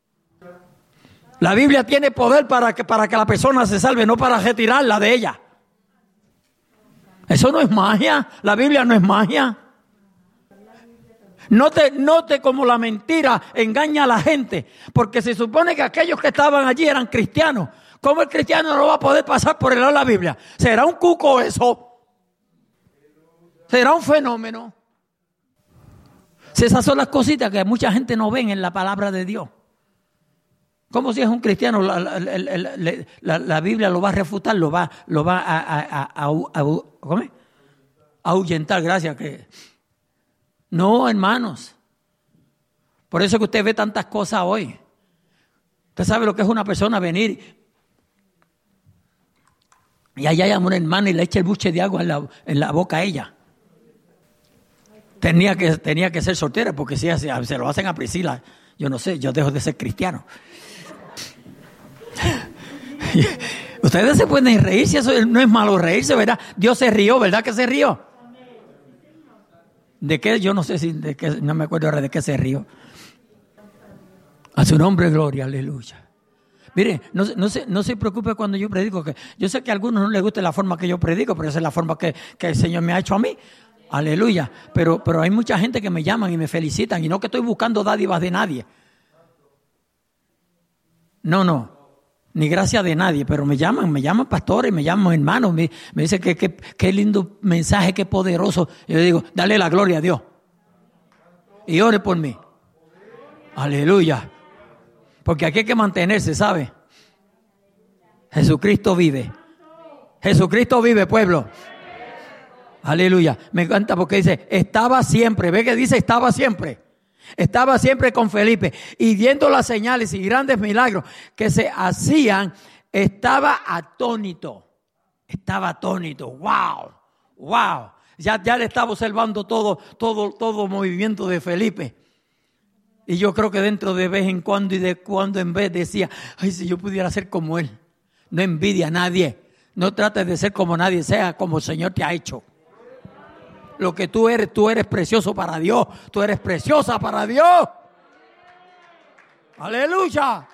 La Biblia tiene poder para que, para que la persona se salve, no para retirarla de ella. Eso no es magia. La Biblia no es magia. Note, note cómo la mentira engaña a la gente. Porque se supone que aquellos que estaban allí eran cristianos. ¿Cómo el cristiano no va a poder pasar por el lado de la Biblia? ¿Será un cuco eso? ¿Será un fenómeno? Esas son las cositas que mucha gente no ven en la palabra de Dios. ¿Cómo si es un cristiano? La, la, la, la, la, la Biblia lo va a refutar, lo va, lo va a, a, a, a, a, ¿cómo es? a ahuyentar. Gracias. Que... No, hermanos. Por eso que usted ve tantas cosas hoy. Usted sabe lo que es una persona venir y allá llama una hermana y le echa el buche de agua en la, en la boca a ella. Tenía que, tenía que ser soltera, porque si se, se lo hacen a Priscila, yo no sé, yo dejo de ser cristiano. Ustedes se pueden reír, si eso no es malo reírse, ¿verdad? Dios se rió, ¿verdad que se rió? ¿De qué? Yo no sé si, de qué, no me acuerdo ahora de qué se rió. A su nombre, gloria, aleluya. Mire, no, no, se, no se preocupe cuando yo predico, que yo sé que a algunos no les gusta la forma que yo predico, pero esa es la forma que, que el Señor me ha hecho a mí. Aleluya, pero, pero hay mucha gente que me llaman y me felicitan y no que estoy buscando dádivas de nadie. No, no, ni gracias de nadie, pero me llaman, me llaman pastores, me llaman hermanos, me, me dicen que, que, qué lindo mensaje, qué poderoso. Yo digo, dale la gloria a Dios y ore por mí. Aleluya, porque aquí hay que mantenerse, ¿sabe? Jesucristo vive, Jesucristo vive, pueblo. Aleluya, me encanta porque dice, estaba siempre, ve que dice estaba siempre, estaba siempre con Felipe y viendo las señales y grandes milagros que se hacían, estaba atónito, estaba atónito, wow, wow, ya, ya le estaba observando todo, todo, todo movimiento de Felipe. Y yo creo que dentro de vez en cuando y de cuando en vez decía, ay, si yo pudiera ser como él, no envidia a nadie, no trates de ser como nadie, sea como el Señor te ha hecho. Lo que tú eres, tú eres precioso para Dios. Tú eres preciosa para Dios. Aleluya.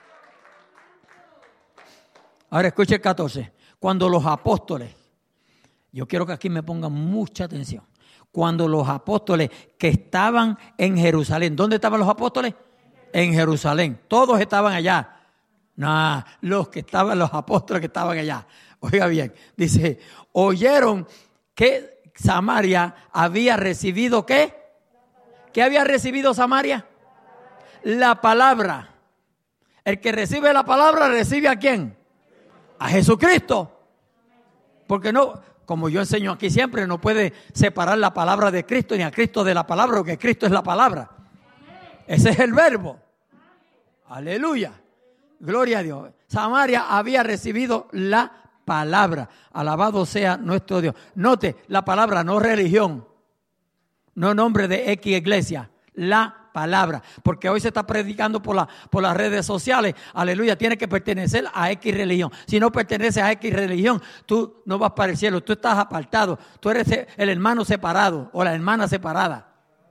Ahora escuche el catorce. Cuando los apóstoles, yo quiero que aquí me pongan mucha atención. Cuando los apóstoles que estaban en Jerusalén, ¿dónde estaban los apóstoles? En Jerusalén. Todos estaban allá. No, los que estaban, los apóstoles que estaban allá. Oiga bien, dice, oyeron que Samaria había recibido ¿qué? ¿Qué había recibido Samaria? La palabra. El que recibe la palabra, ¿recibe a quién? A Jesucristo. Porque no, como yo enseño aquí siempre, no puede separar la palabra de Cristo ni a Cristo de la palabra, porque Cristo es la palabra. Ese es el verbo. Aleluya. Gloria a Dios. Samaria había recibido la palabra. Alabado sea nuestro Dios. Note, la palabra, no religión, no nombre de X iglesia, la palabra. Porque hoy se está predicando por, la, por las redes sociales. Aleluya, tiene que pertenecer a X religión. Si no perteneces a X religión, tú no vas para el cielo, tú estás apartado. Tú eres el hermano separado o la hermana separada.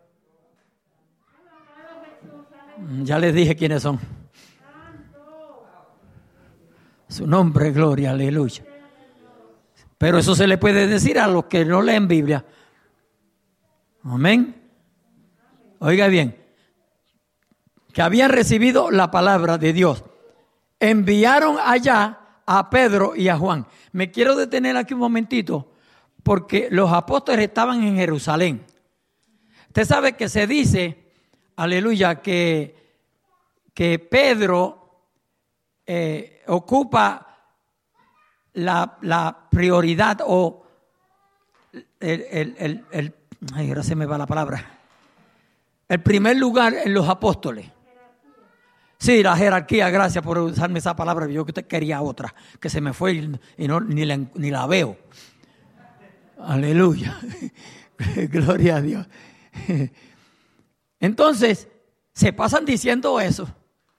Ya les dije quiénes son. Su nombre, gloria, aleluya. Pero eso se le puede decir a los que no leen Biblia. Amén. Oiga bien, que habían recibido la palabra de Dios. Enviaron allá a Pedro y a Juan. Me quiero detener aquí un momentito, porque los apóstoles estaban en Jerusalén. Usted sabe que se dice, aleluya, que, que Pedro eh, ocupa la, la prioridad o el, el, el, el, ay, ahora se me va la palabra, el primer lugar en los apóstoles. Sí, la jerarquía, gracias por usarme esa palabra, yo que usted quería otra, que se me fue y, y no, ni, la, ni la veo. Aleluya, gloria a Dios. Entonces, se pasan diciendo eso.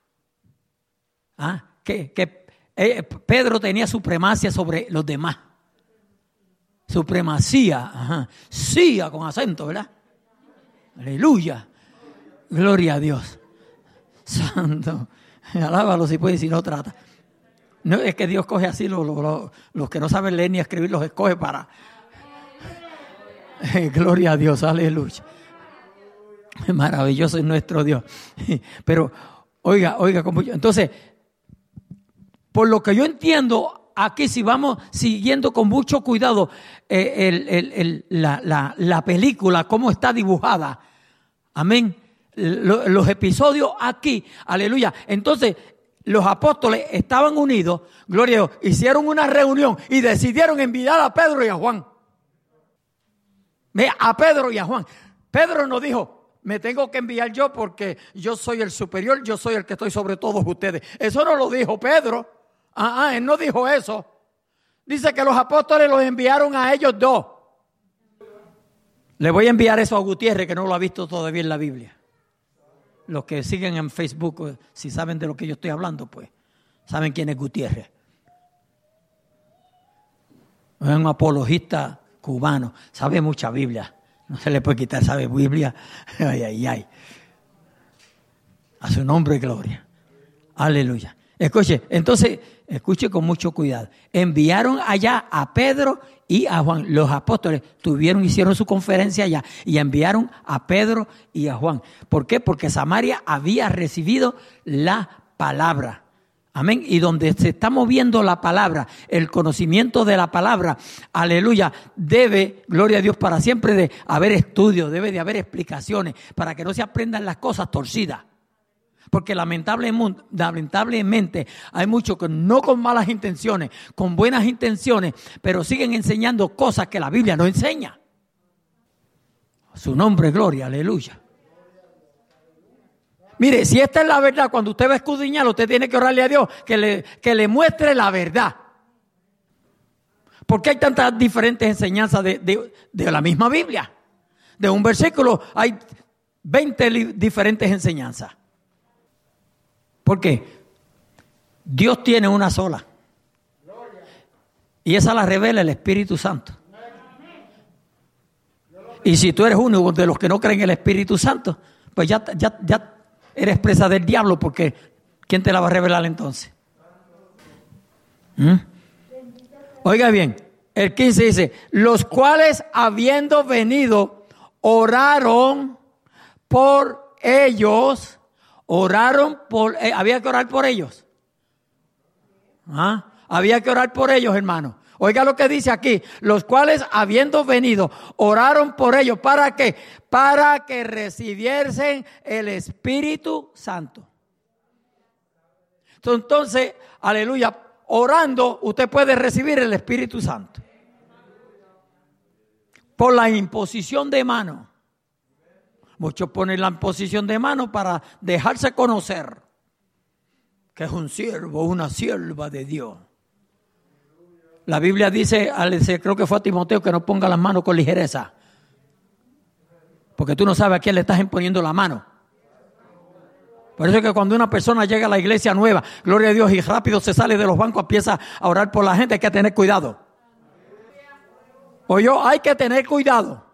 ¿Ah? Que, que eh, Pedro tenía supremacía sobre los demás. Supremacía, ajá. Sí, con acento, ¿verdad? Aleluya, gloria a Dios. Santo, alábalo si puede, si no trata. No, es que Dios coge así los, los, los que no saben leer ni escribir, los escoge para. Gloria a Dios, aleluya. Maravilloso es nuestro Dios. Pero, oiga, oiga, como yo, entonces, por lo que yo entiendo, aquí si vamos siguiendo con mucho cuidado eh, el, el, el, la, la, la película, cómo está dibujada. Amén. Los episodios aquí, aleluya. Entonces, los apóstoles estaban unidos, gloria a Dios, hicieron una reunión y decidieron enviar a Pedro y a Juan. A Pedro y a Juan. Pedro no dijo, me tengo que enviar yo porque yo soy el superior, yo soy el que estoy sobre todos ustedes. Eso no lo dijo Pedro. Ah, ah, él no dijo eso. Dice que los apóstoles los enviaron a ellos dos. Le voy a enviar eso a Gutiérrez, que no lo ha visto todavía en la Biblia. Los que siguen en Facebook, si saben de lo que yo estoy hablando, pues saben quién es Gutiérrez. Es un apologista cubano, sabe mucha Biblia. No se le puede quitar, sabe Biblia. Ay, ay, ay. A su nombre, gloria. Aleluya. Escuche, entonces, escuche con mucho cuidado. Enviaron allá a Pedro y a Juan. Los apóstoles tuvieron, hicieron su conferencia allá y enviaron a Pedro y a Juan. ¿Por qué? Porque Samaria había recibido la palabra. Amén. Y donde se está moviendo la palabra, el conocimiento de la palabra, aleluya, debe, gloria a Dios, para siempre de haber estudio, debe de haber explicaciones, para que no se aprendan las cosas torcidas. Porque lamentablemente, lamentablemente hay muchos que no con malas intenciones, con buenas intenciones, pero siguen enseñando cosas que la Biblia no enseña. Su nombre, gloria, aleluya. Mire, si esta es la verdad, cuando usted va a escudriñar, usted tiene que orarle a Dios que le, que le muestre la verdad. ¿Por qué hay tantas diferentes enseñanzas de, de, de la misma Biblia? De un versículo hay veinte li- diferentes enseñanzas. ¿Por qué? Dios tiene una sola. Y esa la revela el Espíritu Santo. Y si tú eres uno de los que no creen en el Espíritu Santo, pues ya, ya, ya eres presa del diablo, porque ¿quién te la va a revelar entonces? ¿Mm? Oiga bien, el quince dice, los cuales habiendo venido, oraron por ellos. Oraron por, eh, había que orar por ellos. ¿Ah? Había que orar por ellos, hermano. Oiga lo que dice aquí, los cuales habiendo venido, oraron por ellos. ¿Para qué? Para que recibiesen el Espíritu Santo. Entonces, aleluya, orando usted puede recibir el Espíritu Santo. Por la imposición de mano. Muchos ponen la imposición de mano para dejarse conocer que es un siervo, una sierva de Dios. La Biblia dice, creo que fue a Timoteo, que no ponga las manos con ligereza. Porque tú no sabes a quién le estás imponiendo la mano. Por eso es que cuando una persona llega a la iglesia nueva, gloria a Dios, y rápido se sale de los bancos, empieza a orar por la gente, hay que tener cuidado. Oye, hay que tener cuidado.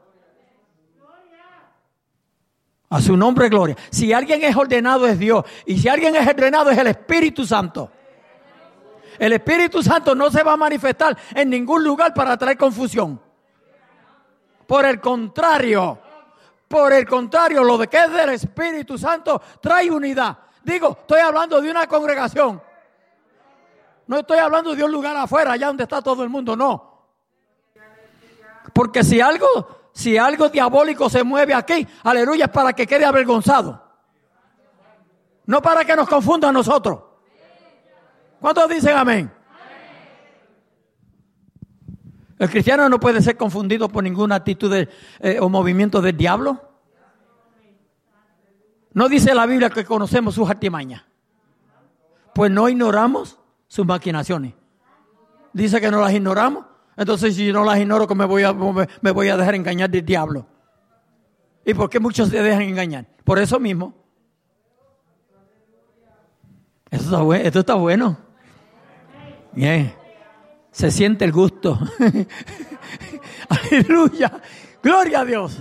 A su nombre, gloria. Si alguien es ordenado es Dios. Y si alguien es ordenado es el Espíritu Santo. El Espíritu Santo no se va a manifestar en ningún lugar para traer confusión. Por el contrario, por el contrario, lo de que es del Espíritu Santo trae unidad. Digo, estoy hablando de una congregación. No estoy hablando de un lugar afuera, allá donde está todo el mundo, no. Porque si algo si algo diabólico se mueve aquí, aleluya, es para que quede avergonzado. No para que nos confunda a nosotros. ¿Cuántos dicen amén? El cristiano no puede ser confundido por ninguna actitud de, eh, o movimiento del diablo. No dice la Biblia que conocemos sus artimañas. Pues no ignoramos sus maquinaciones. Dice que no las ignoramos. Entonces, si no las ignoro, que me voy a, me voy a dejar engañar del diablo. ¿Y por qué muchos se dejan engañar? Por eso mismo. Esto está bueno. Esto está bueno. Bien. Se siente el gusto. Aleluya. Gloria a Dios.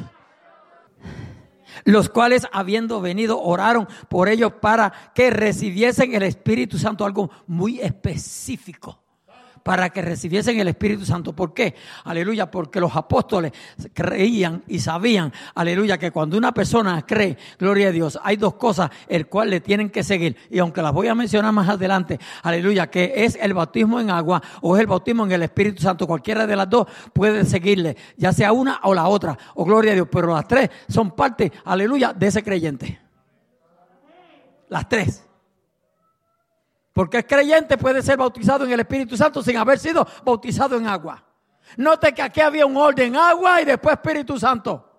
Los cuales, habiendo venido, oraron por ellos para que recibiesen el Espíritu Santo. Algo muy específico. Para que recibiesen el Espíritu Santo. ¿Por qué? Aleluya, porque los apóstoles creían y sabían, aleluya, que cuando una persona cree, gloria a Dios, hay dos cosas el cual le tienen que seguir. Y aunque las voy a mencionar más adelante, aleluya, que es el bautismo en agua o es el bautismo en el Espíritu Santo. Cualquiera de las dos puede seguirle, ya sea una o la otra, o gloria a Dios. Pero las tres son parte, aleluya, de ese creyente. Las tres. Porque el creyente puede ser bautizado en el Espíritu Santo sin haber sido bautizado en agua. Note que aquí había un orden, agua y después Espíritu Santo.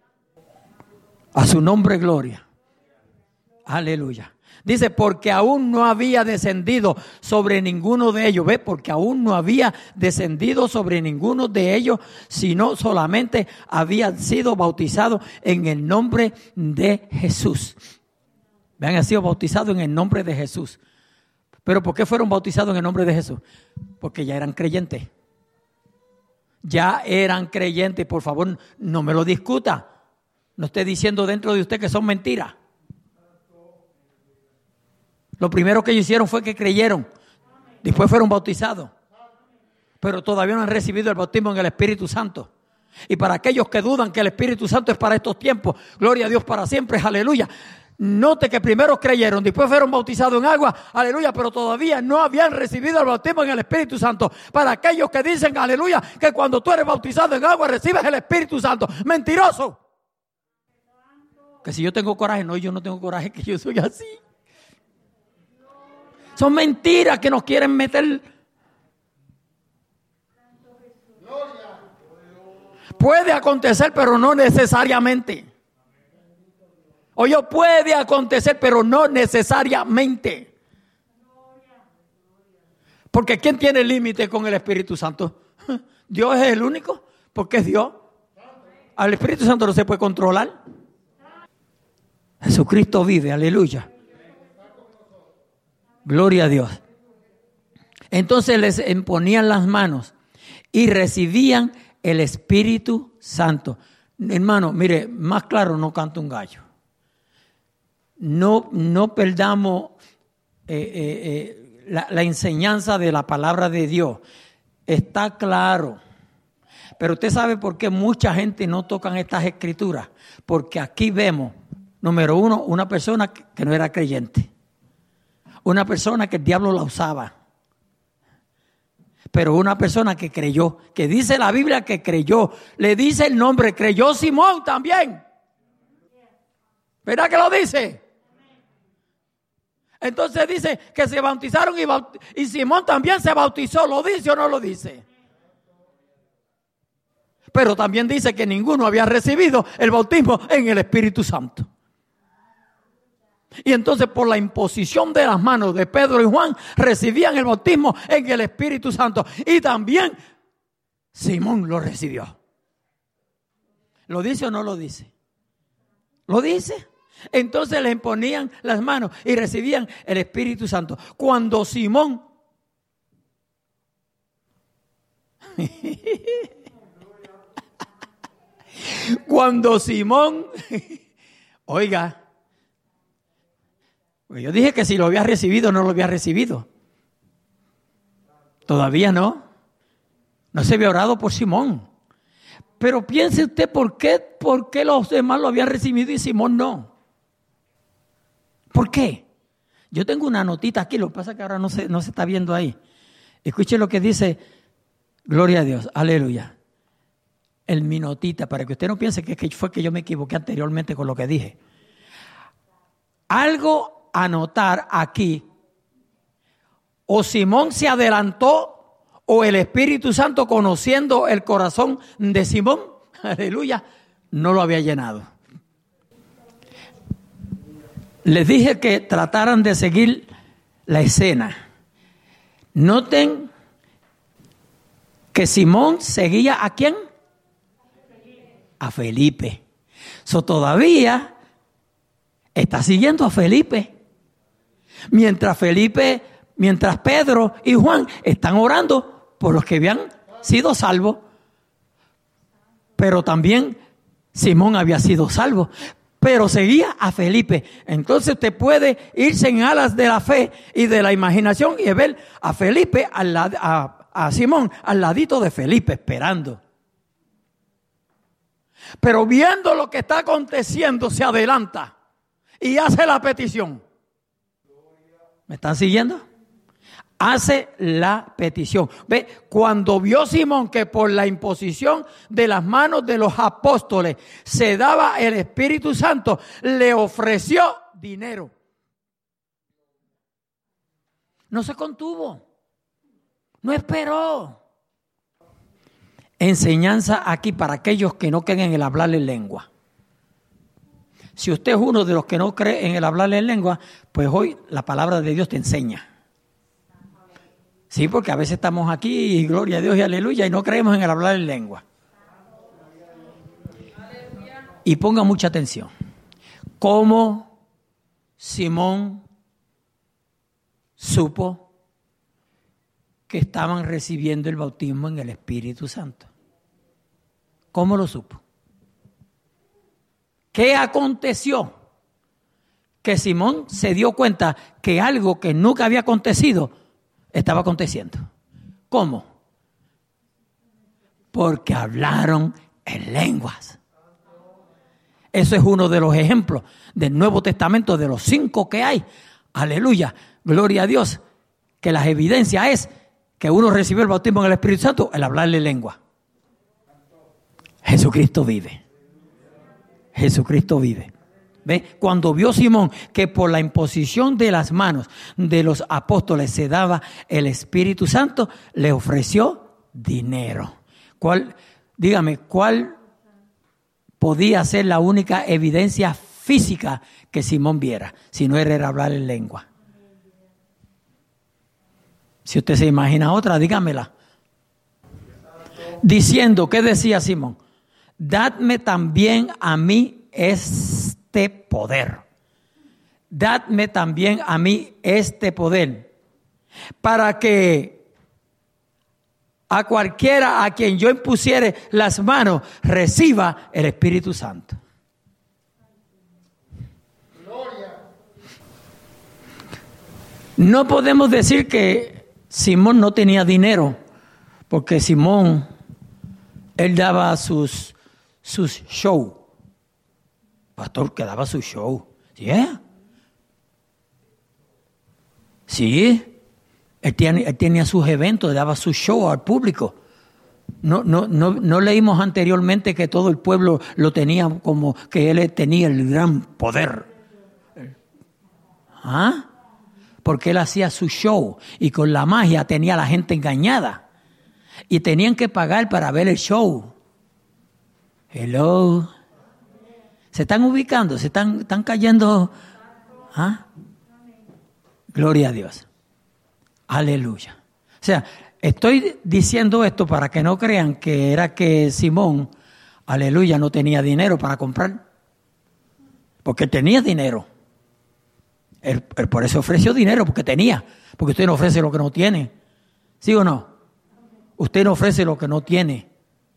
A su nombre, gloria. Aleluya. Dice, porque aún no había descendido sobre ninguno de ellos. ¿Ve? Porque aún no había descendido sobre ninguno de ellos, sino solamente habían sido bautizados en el nombre de Jesús. Vean, han sido bautizados en el nombre de Jesús. ¿Pero por qué fueron bautizados en el nombre de Jesús? Porque ya eran creyentes. Ya eran creyentes. Por favor, no me lo discuta. No esté diciendo dentro de usted que son mentiras. Lo primero que ellos hicieron fue que creyeron. Después fueron bautizados. Pero todavía no han recibido el bautismo en el Espíritu Santo. Y para aquellos que dudan que el Espíritu Santo es para estos tiempos, gloria a Dios para siempre, aleluya. Note que primero creyeron, después fueron bautizados en agua, aleluya, pero todavía no habían recibido el bautismo en el Espíritu Santo. Para aquellos que dicen, aleluya, que cuando tú eres bautizado en agua recibes el Espíritu Santo. Mentiroso. Que si yo tengo coraje, no, yo no tengo coraje, que yo soy así. Son mentiras que nos quieren meter. Puede acontecer, pero no necesariamente. Oye, puede acontecer, pero no necesariamente. Porque ¿quién tiene límite con el Espíritu Santo? Dios es el único, porque es Dios. Al Espíritu Santo no se puede controlar. Jesucristo vive, aleluya. Gloria a Dios. Entonces les imponían las manos y recibían el Espíritu Santo. Hermano, mire, más claro no canta un gallo. No, no perdamos eh, eh, eh, la, la enseñanza de la palabra de Dios. Está claro. Pero usted sabe por qué mucha gente no tocan estas escrituras. Porque aquí vemos, número uno, una persona que, que no era creyente. Una persona que el diablo la usaba. Pero una persona que creyó, que dice la Biblia que creyó. Le dice el nombre, creyó Simón también. ¿Verdad que lo dice? Entonces dice que se bautizaron y, baut- y Simón también se bautizó. ¿Lo dice o no lo dice? Pero también dice que ninguno había recibido el bautismo en el Espíritu Santo. Y entonces por la imposición de las manos de Pedro y Juan recibían el bautismo en el Espíritu Santo. Y también Simón lo recibió. ¿Lo dice o no lo dice? ¿Lo dice? Entonces le imponían las manos y recibían el Espíritu Santo. Cuando Simón cuando Simón oiga, yo dije que si lo había recibido no lo había recibido. Todavía no. No se había orado por Simón. Pero piense usted por qué, por qué los demás lo habían recibido y Simón no. ¿Por qué? Yo tengo una notita aquí, lo que pasa es que ahora no se, no se está viendo ahí. Escuche lo que dice, gloria a Dios, aleluya. el minotita, para que usted no piense que fue que yo me equivoqué anteriormente con lo que dije. Algo a notar aquí, o Simón se adelantó, o el Espíritu Santo, conociendo el corazón de Simón, aleluya, no lo había llenado. Les dije que trataran de seguir la escena. Noten que Simón seguía ¿a quién? A Felipe. So, todavía está siguiendo a Felipe. Mientras Felipe, mientras Pedro y Juan están orando por los que habían sido salvos. Pero también Simón había sido salvo. Pero seguía a Felipe. Entonces usted puede irse en alas de la fe y de la imaginación y ver a Felipe, al lado, a, a Simón al ladito de Felipe esperando. Pero viendo lo que está aconteciendo se adelanta y hace la petición. ¿Me están siguiendo? Hace la petición. Ve, cuando vio Simón que por la imposición de las manos de los apóstoles se daba el Espíritu Santo, le ofreció dinero. No se contuvo, no esperó. Enseñanza aquí para aquellos que no creen en el hablar en lengua. Si usted es uno de los que no cree en el hablar en lengua, pues hoy la palabra de Dios te enseña. Sí, porque a veces estamos aquí y gloria a Dios y aleluya y no creemos en el hablar en lengua. Y ponga mucha atención. ¿Cómo Simón supo que estaban recibiendo el bautismo en el Espíritu Santo? ¿Cómo lo supo? ¿Qué aconteció? Que Simón se dio cuenta que algo que nunca había acontecido estaba aconteciendo. ¿Cómo? Porque hablaron en lenguas. Eso es uno de los ejemplos del Nuevo Testamento, de los cinco que hay. Aleluya, gloria a Dios. Que las evidencias es que uno recibió el bautismo en el Espíritu Santo, el hablarle lengua. Jesucristo vive. Jesucristo vive. ¿Ve? Cuando vio Simón que por la imposición de las manos de los apóstoles se daba el Espíritu Santo, le ofreció dinero. ¿Cuál, dígame, cuál podía ser la única evidencia física que Simón viera, si no era hablar en lengua? Si usted se imagina otra, dígamela. Diciendo, ¿qué decía Simón? Dadme también a mí este poder. Dadme también a mí este poder, para que a cualquiera a quien yo impusiere las manos reciba el Espíritu Santo. Gloria. No podemos decir que Simón no tenía dinero, porque Simón, él daba sus sus shows. Pastor, que daba su show. ¿Sí? ¿Eh? Sí. Él tenía, él tenía sus eventos, daba su show al público. No, no, no, no leímos anteriormente que todo el pueblo lo tenía como que él tenía el gran poder. ¿Ah? Porque él hacía su show y con la magia tenía a la gente engañada. Y tenían que pagar para ver el show. Hello. Se están ubicando, se están, están cayendo. ¿Ah? Gloria a Dios. Aleluya. O sea, estoy diciendo esto para que no crean que era que Simón, aleluya, no tenía dinero para comprar. Porque tenía dinero. Él, él por eso ofreció dinero, porque tenía. Porque usted no ofrece lo que no tiene. ¿Sí o no? Usted no ofrece lo que no tiene.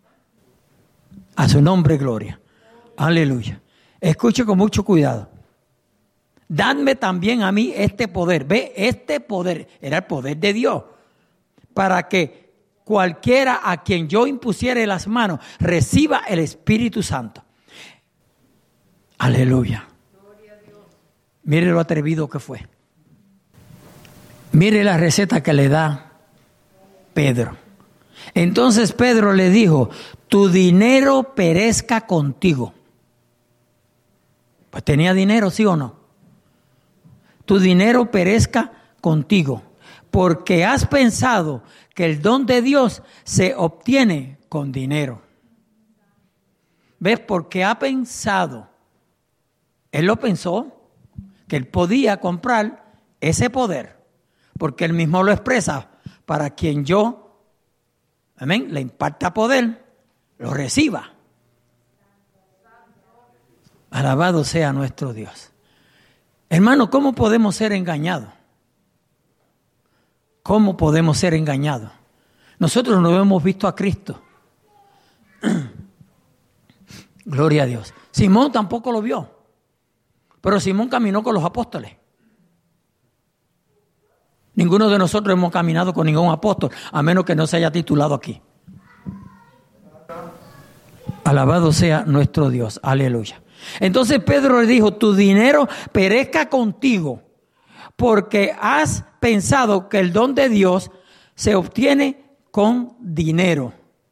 A su nombre, gloria. Aleluya. Escuche con mucho cuidado. Dadme también a mí este poder. Ve, este poder era el poder de Dios. Para que cualquiera a quien yo impusiere las manos reciba el Espíritu Santo. Aleluya. Mire lo atrevido que fue. Mire la receta que le da Pedro. Entonces Pedro le dijo, tu dinero perezca contigo. Pues tenía dinero, ¿sí o no? Tu dinero perezca contigo, porque has pensado que el don de Dios se obtiene con dinero. ¿Ves? Porque ha pensado, él lo pensó, que él podía comprar ese poder, porque él mismo lo expresa, para quien yo, amén, le imparta poder, lo reciba. Alabado sea nuestro Dios. Hermano, ¿cómo podemos ser engañados? ¿Cómo podemos ser engañados? Nosotros no hemos visto a Cristo. Gloria a Dios. Simón tampoco lo vio, pero Simón caminó con los apóstoles. Ninguno de nosotros hemos caminado con ningún apóstol, a menos que no se haya titulado aquí. Alabado sea nuestro Dios. Aleluya. Entonces Pedro le dijo, tu dinero perezca contigo, porque has pensado que el don de Dios se obtiene con dinero.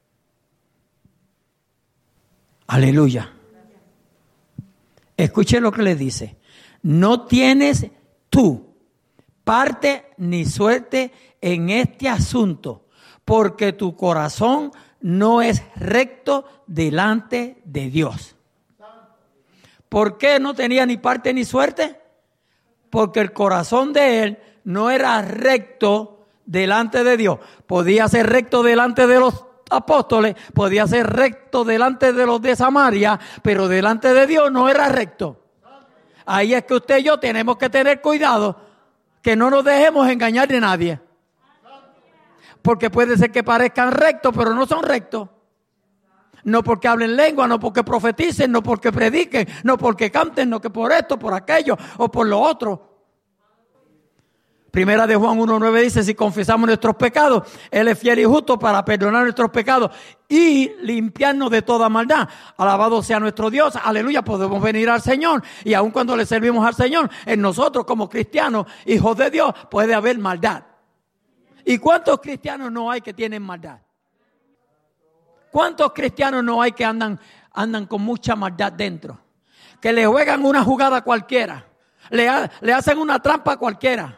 Aleluya. Escuche lo que le dice. No tienes tú parte ni suerte en este asunto, porque tu corazón no es recto delante de Dios. ¿Por qué no tenía ni parte ni suerte? Porque el corazón de él no era recto delante de Dios. Podía ser recto delante de los apóstoles, podía ser recto delante de los de Samaria, pero delante de Dios no era recto. Ahí es que usted y yo tenemos que tener cuidado, que no nos dejemos engañar de nadie. Porque puede ser que parezcan rectos, pero no son rectos. No porque hablen lengua, no porque profeticen, no porque prediquen, no porque canten, no que por esto, por aquello o por lo otro. Primera de Juan uno nueve dice, si confesamos nuestros pecados, Él es fiel y justo para perdonar nuestros pecados y limpiarnos de toda maldad. Alabado sea nuestro Dios, aleluya, podemos venir al Señor. Y aun cuando le servimos al Señor, en nosotros como cristianos, hijos de Dios, puede haber maldad. ¿Y cuántos cristianos no hay que tienen maldad? ¿Cuántos cristianos no hay que andan, andan con mucha maldad dentro? Que le juegan una jugada cualquiera, le, ha, le hacen una trampa cualquiera.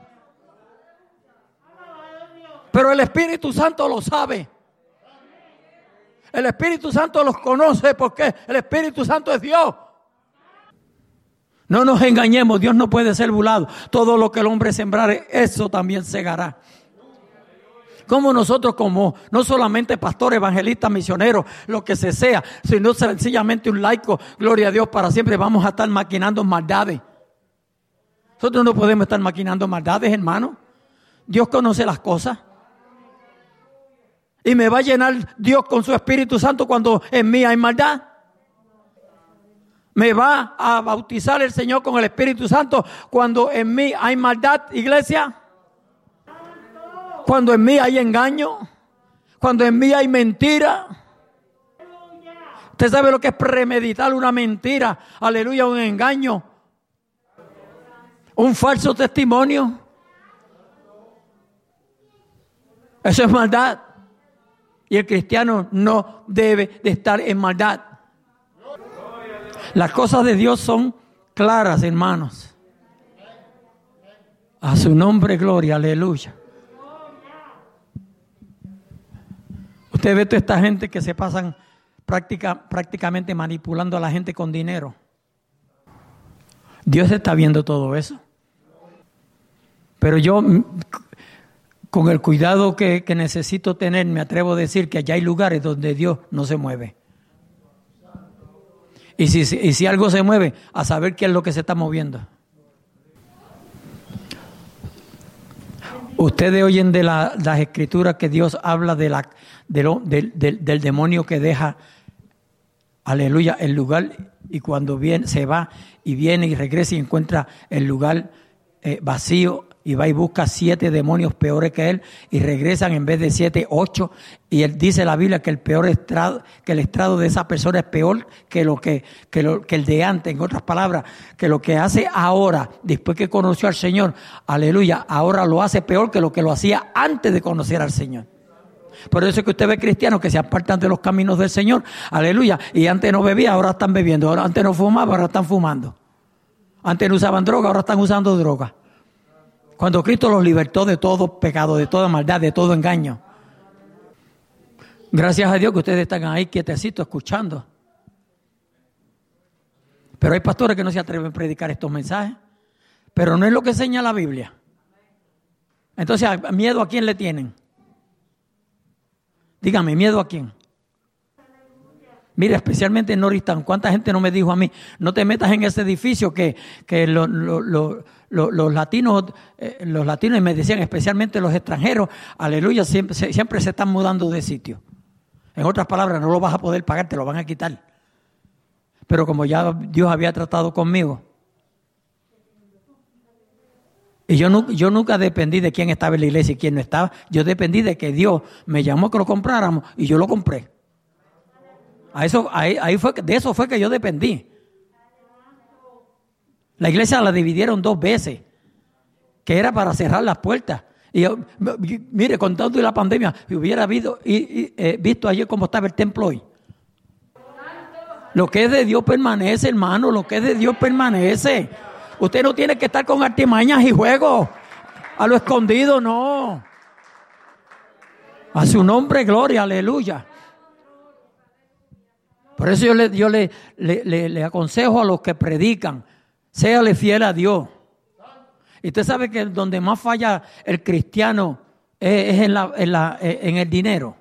Pero el Espíritu Santo lo sabe. El Espíritu Santo los conoce porque el Espíritu Santo es Dios. No nos engañemos, Dios no puede ser burlado. Todo lo que el hombre sembrare, eso también segará. Como nosotros, como no solamente pastores, evangelistas, misioneros, lo que se sea, sino sencillamente un laico, gloria a Dios, para siempre vamos a estar maquinando maldades. Nosotros no podemos estar maquinando maldades, hermano. Dios conoce las cosas. ¿Y me va a llenar Dios con su Espíritu Santo cuando en mí hay maldad? ¿Me va a bautizar el Señor con el Espíritu Santo cuando en mí hay maldad, iglesia? Cuando en mí hay engaño, cuando en mí hay mentira. ¿Usted sabe lo que es premeditar una mentira? Aleluya, un engaño. Un falso testimonio. Eso es maldad. Y el cristiano no debe de estar en maldad. Las cosas de Dios son claras, hermanos. A su nombre, gloria, aleluya. Usted ve toda esta gente que se pasan práctica, prácticamente manipulando a la gente con dinero. Dios está viendo todo eso. Pero yo, con el cuidado que, que necesito tener, me atrevo a decir que allá hay lugares donde Dios no se mueve. Y si, y si algo se mueve, a saber qué es lo que se está moviendo. Ustedes oyen de la, las escrituras que Dios habla de la, de lo, de, de, del demonio que deja, aleluya, el lugar, y cuando viene, se va y viene y regresa y encuentra el lugar eh, vacío, y va y busca siete demonios peores que él y regresan en vez de siete, ocho. Y él dice la Biblia que el peor estrado, que el estrado de esa persona es peor que lo que, que lo que el de antes. En otras palabras, que lo que hace ahora, después que conoció al Señor, aleluya, ahora lo hace peor que lo que lo hacía antes de conocer al Señor. Por eso es que usted ve cristianos que se apartan de los caminos del Señor. Aleluya. Y antes no bebía, ahora están bebiendo. Ahora, antes no fumaba, ahora están fumando. Antes no usaban droga, ahora están usando droga. Cuando Cristo los libertó de todo pecado, de toda maldad, de todo engaño. Gracias a Dios que ustedes están ahí quietecitos escuchando. Pero hay pastores que no se atreven a predicar estos mensajes. Pero no es lo que enseña la Biblia. Entonces, ¿miedo a quién le tienen? Dígame, ¿miedo a quién? Mira, especialmente en Norristown, ¿cuánta gente no me dijo a mí, no te metas en ese edificio que, que lo, lo, lo, lo, los latinos, eh, los latinos, y me decían especialmente los extranjeros, aleluya, siempre, siempre se están mudando de sitio. En otras palabras, no lo vas a poder pagar, te lo van a quitar. Pero como ya Dios había tratado conmigo, y yo, no, yo nunca dependí de quién estaba en la iglesia y quién no estaba. Yo dependí de que Dios me llamó que lo compráramos y yo lo compré. A eso, ahí, ahí fue, de eso fue que yo dependí. La iglesia la dividieron dos veces, que era para cerrar las puertas. Y yo, mire, con todo y la pandemia, hubiera visto, y, y, eh, visto ayer cómo estaba el templo hoy. Lo que es de Dios permanece, hermano, lo que es de Dios permanece. Usted no tiene que estar con artimañas y juegos a lo escondido, no. A su nombre, gloria, aleluya. Por eso yo le, yo le, le, le, le aconsejo a los que predican, séale fiel a Dios. Y usted sabe que donde más falla el cristiano es, es en, la, en, la, en el dinero.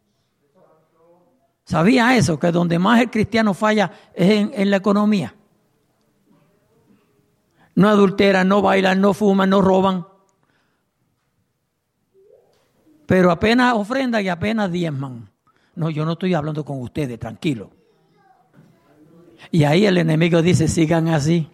¿Sabía eso? Que donde más el cristiano falla es en, en la economía. No adulteran, no bailan, no fuman, no roban. Pero apenas ofrendan y apenas diezman. No, yo no estoy hablando con ustedes, tranquilo. Y ahí el enemigo dice, sigan así,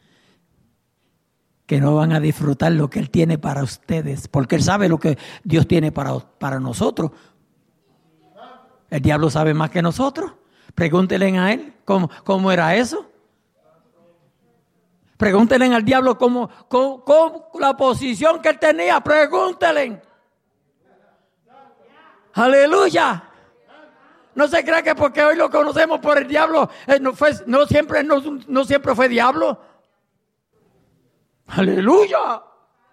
que no van a disfrutar lo que Él tiene para ustedes, porque Él sabe lo que Dios tiene para, para nosotros. El diablo sabe más que nosotros. Pregúntenle a Él cómo, cómo era eso. Pregúntenle al diablo cómo, cómo, cómo la posición que él tenía. Pregúntenle. Aleluya. No se crea que porque hoy lo conocemos por el diablo, eh, no, fue, no, siempre, no, no siempre fue diablo. Aleluya.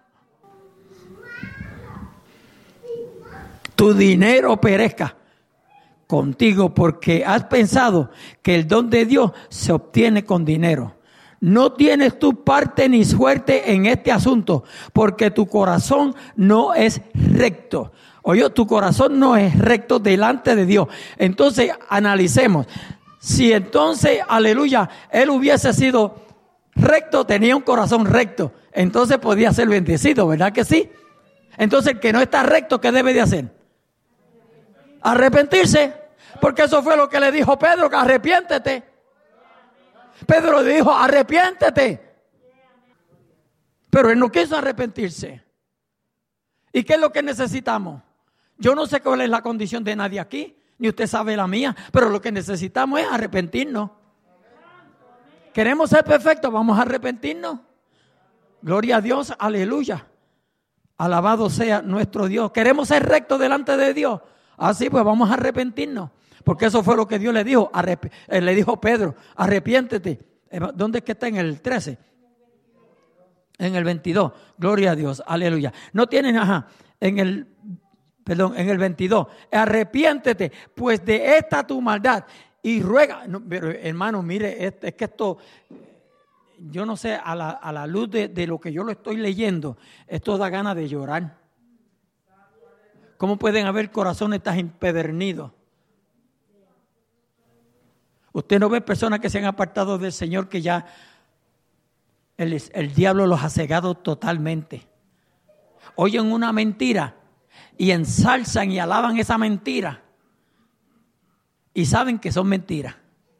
Tu dinero perezca contigo porque has pensado que el don de Dios se obtiene con dinero. No tienes tu parte ni suerte en este asunto, porque tu corazón no es recto. Oye, tu corazón no es recto delante de Dios. Entonces, analicemos. Si entonces, aleluya, él hubiese sido recto, tenía un corazón recto, entonces podía ser bendecido, ¿verdad que sí? Entonces, el que no está recto, ¿qué debe de hacer? Arrepentirse, porque eso fue lo que le dijo Pedro, que arrepiéntete. Pedro le dijo, arrepiéntete. Pero él no quiso arrepentirse. ¿Y qué es lo que necesitamos? Yo no sé cuál es la condición de nadie aquí, ni usted sabe la mía, pero lo que necesitamos es arrepentirnos. ¿Queremos ser perfectos? Vamos a arrepentirnos. Gloria a Dios, aleluya. Alabado sea nuestro Dios. ¿Queremos ser rectos delante de Dios? Así pues vamos a arrepentirnos. Porque eso fue lo que Dios le dijo. Arrep- eh, le dijo Pedro, arrepiéntete. ¿Dónde es que está? En el trece. En el veintidós. Gloria a Dios. Aleluya. No tienen, ajá. En el, perdón, en el veintidós. Arrepiéntete, pues de esta tu maldad. Y ruega. No, pero hermano, mire, es, es que esto, yo no sé, a la, a la luz de, de lo que yo lo estoy leyendo, esto da ganas de llorar. ¿Cómo pueden haber corazones tan empedernidos? Usted no ve personas que se han apartado del Señor que ya el, el diablo los ha cegado totalmente. Oyen una mentira y ensalzan y alaban esa mentira y saben que son mentiras.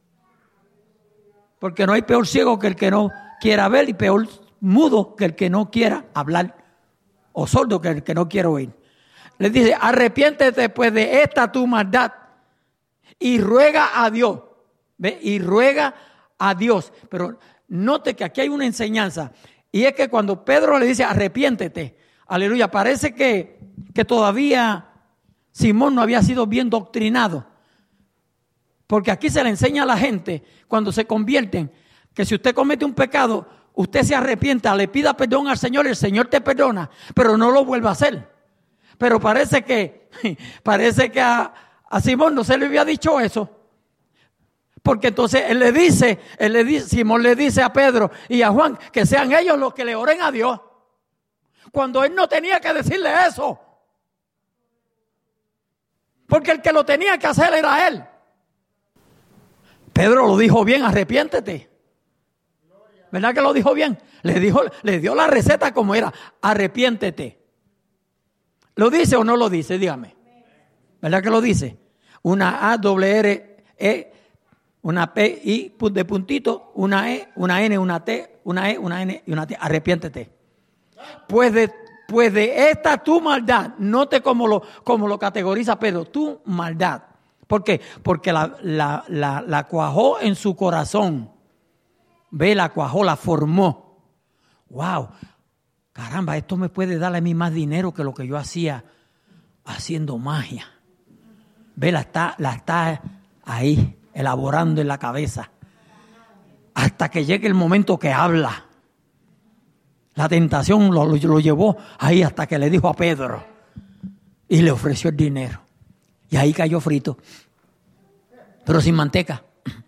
Porque no hay peor ciego que el que no quiera ver y peor mudo que el que no quiera hablar o sordo que el que no quiera oír. Les dice, arrepiéntete pues de esta tu maldad y ruega a Dios. ¿Ve? Y ruega a Dios. Pero note que aquí hay una enseñanza. Y es que cuando Pedro le dice arrepiéntete, aleluya, parece que, que todavía Simón no había sido bien doctrinado. Porque aquí se le enseña a la gente, cuando se convierten, que si usted comete un pecado, usted se arrepienta, le pida perdón al Señor, el Señor te perdona, pero no lo vuelva a hacer. Pero parece que, parece que a, a Simón no se le había dicho eso. Porque entonces él le dice, él le dice, Simón le dice a Pedro y a Juan que sean ellos los que le oren a Dios. Cuando él no tenía que decirle eso. Porque el que lo tenía que hacer era él. Pedro lo dijo bien, arrepiéntete. ¿Verdad que lo dijo bien? Le dijo, le dio la receta como era, arrepiéntete. ¿Lo dice o no lo dice? Dígame. ¿Verdad que lo dice? Una A, doble R, E, una P, I de puntito, una E, una N, una T, una E, una N y una T. Arrepiéntete. Pues de, pues de esta tu maldad, note cómo lo, cómo lo categoriza Pedro, tu maldad. ¿Por qué? Porque la, la, la, la cuajó en su corazón. Ve, la cuajó, la formó. ¡Wow! Caramba, esto me puede dar a mí más dinero que lo que yo hacía haciendo magia. Ve, la está, la está ahí, elaborando en la cabeza. Hasta que llegue el momento que habla. La tentación lo, lo, lo llevó ahí hasta que le dijo a Pedro. Y le ofreció el dinero. Y ahí cayó frito. Pero sin manteca.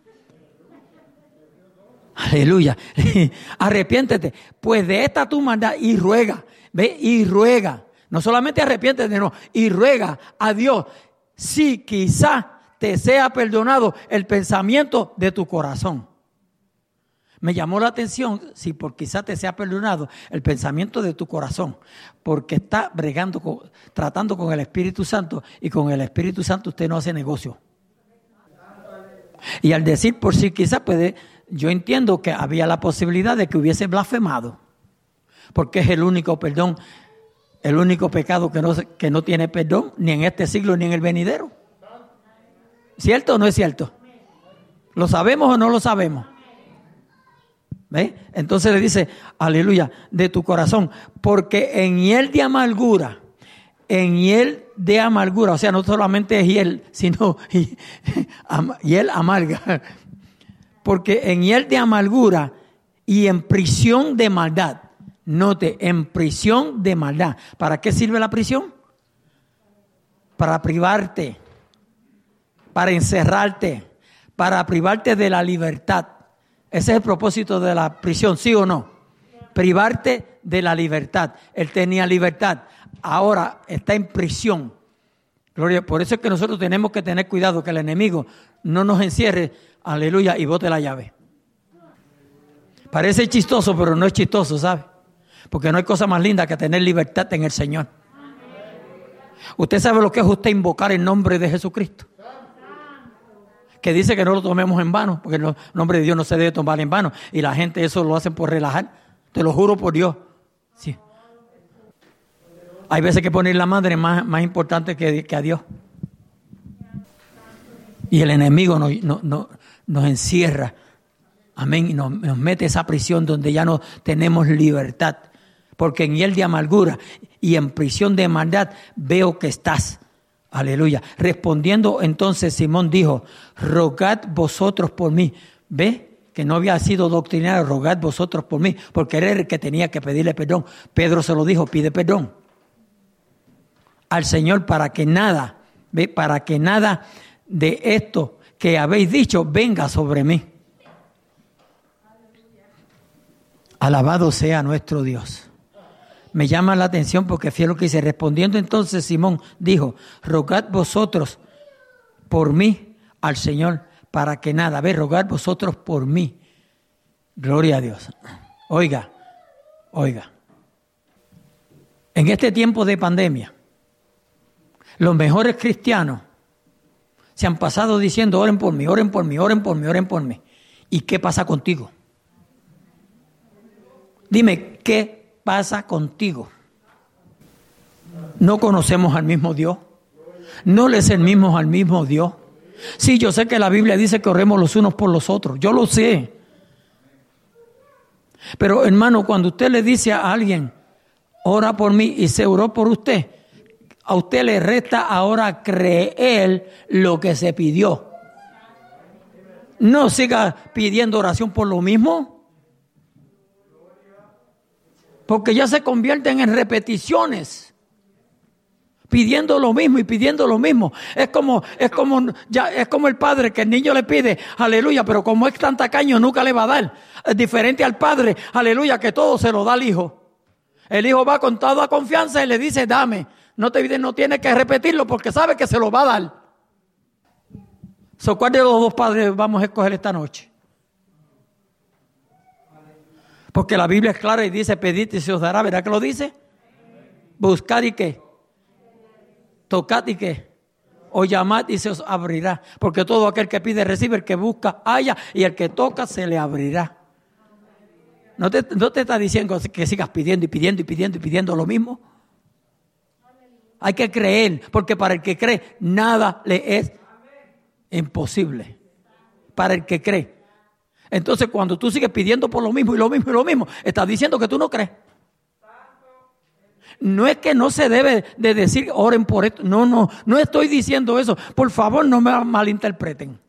Aleluya. Arrepiéntete. Pues de esta tu maldad y ruega. Ve, y ruega. No solamente arrepiéntete, no. Y ruega a Dios. Si quizá te sea perdonado el pensamiento de tu corazón. Me llamó la atención, si por quizá te sea perdonado el pensamiento de tu corazón, porque está bregando, con, tratando con el Espíritu Santo, y con el Espíritu Santo usted no hace negocio. Y al decir por si quizá puede, yo entiendo que había la posibilidad de que hubiese blasfemado, porque es el único perdón, el único pecado que no, que no tiene perdón, ni en este siglo ni en el venidero. ¿Cierto o no es cierto? ¿Lo sabemos o no lo sabemos? ¿Ve? Entonces le dice, aleluya, de tu corazón, porque en hiel de amargura, en hiel de amargura, o sea, no solamente es hiel, sino hiel amarga, porque en hiel de amargura y en prisión de maldad, note, en prisión de maldad. ¿Para qué sirve la prisión? Para privarte, para encerrarte, para privarte de la libertad. Ese es el propósito de la prisión, ¿sí o no? Privarte de la libertad. Él tenía libertad, ahora está en prisión. Gloria, por eso es que nosotros tenemos que tener cuidado que el enemigo no nos encierre, aleluya, y bote la llave. Parece chistoso, pero no es chistoso, ¿sabe? Porque no hay cosa más linda que tener libertad en el Señor. Usted sabe lo que es usted invocar el nombre de Jesucristo. Que dice que no lo tomemos en vano, porque el nombre de Dios no se debe tomar en vano. Y la gente eso lo hacen por relajar. Te lo juro por Dios. Sí. Hay veces que poner la madre más, más importante que, que a Dios. Y el enemigo nos, nos, nos, nos encierra. Amén. Y nos, nos mete esa prisión donde ya no tenemos libertad. Porque en hiel de amargura y en prisión de maldad veo que estás. Aleluya. Respondiendo entonces Simón dijo, rogad vosotros por mí. ¿Ve? Que no había sido doctrinado, rogad vosotros por mí, porque era el que tenía que pedirle perdón. Pedro se lo dijo, pide perdón al Señor para que nada, ¿ve? Para que nada de esto que habéis dicho venga sobre mí. Alabado sea nuestro Dios. Me llama la atención porque fíjate lo que dice. Respondiendo entonces Simón dijo, rogad vosotros por mí al Señor para que nada, ve, rogad vosotros por mí. Gloria a Dios. Oiga, oiga. En este tiempo de pandemia, los mejores cristianos se han pasado diciendo, oren por mí, oren por mí, oren por mí, oren por mí. ¿Y qué pasa contigo? Dime, ¿qué pasa contigo? ¿No conocemos al mismo Dios? ¿No le servimos al mismo Dios? Sí, yo sé que la Biblia dice que oremos los unos por los otros. Yo lo sé. Pero hermano, cuando usted le dice a alguien, ora por mí y se oró por usted, A usted le resta ahora creer lo que se pidió. No siga pidiendo oración por lo mismo. Porque ya se convierten en repeticiones. Pidiendo lo mismo y pidiendo lo mismo. Es como, es como, ya, es como el padre que el niño le pide, aleluya, pero como es tan tacaño nunca le va a dar. Es diferente al padre, aleluya, que todo se lo da al hijo. El hijo va con toda confianza y le dice, dame. No te no tiene que repetirlo porque sabe que se lo va a dar. So, ¿cuál de los dos padres vamos a escoger esta noche? Porque la Biblia es clara y dice, pedid y se os dará. ¿Verdad que lo dice? Buscad y qué. Tocad y qué. O llamad y se os abrirá. Porque todo aquel que pide recibe, el que busca halla y el que toca se le abrirá. ¿No te, no te está diciendo que sigas pidiendo y pidiendo y pidiendo y pidiendo lo mismo? Hay que creer, porque para el que cree nada le es imposible. Para el que cree. Entonces cuando tú sigues pidiendo por lo mismo y lo mismo y lo mismo, estás diciendo que tú no crees. No es que no se debe de decir oren por esto. No, no, no estoy diciendo eso. Por favor, no me malinterpreten.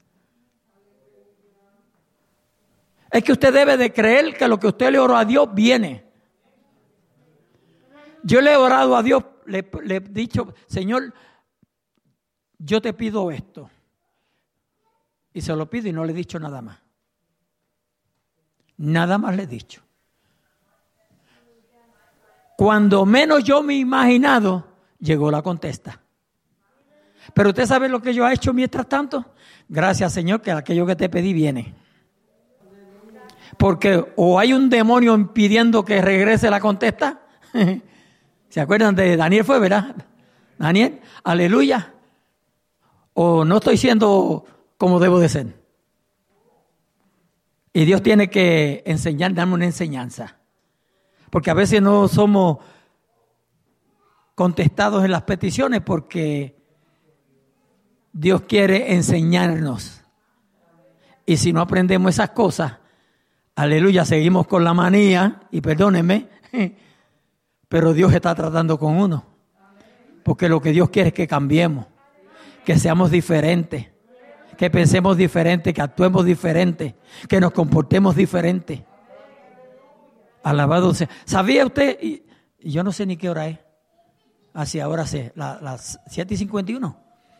Es que usted debe de creer que lo que usted le oró a Dios viene. Yo le he orado a Dios, le, le he dicho, Señor, yo te pido esto. Y se lo pido y no le he dicho nada más. Nada más le he dicho. Cuando menos yo me he imaginado, llegó la contesta. Pero usted sabe lo que yo he hecho mientras tanto. Gracias, Señor, que aquello que te pedí viene. Porque o hay un demonio impidiendo que regrese la contesta. ¿Se acuerdan de Daniel fue, verdad? Daniel, aleluya. O no estoy siendo como debo de ser. Y Dios tiene que enseñar, darme una enseñanza. Porque a veces no somos contestados en las peticiones porque Dios quiere enseñarnos. Y si no aprendemos esas cosas, aleluya, seguimos con la manía, y perdónenme, pero Dios está tratando con uno. Porque lo que Dios quiere es que cambiemos, que seamos diferentes, que pensemos diferente, que actuemos diferente, que nos comportemos diferente. Alabado sea. ¿Sabía usted? Y, y yo no sé ni qué hora es. Así ahora sé, la, las siete y cincuenta y uno.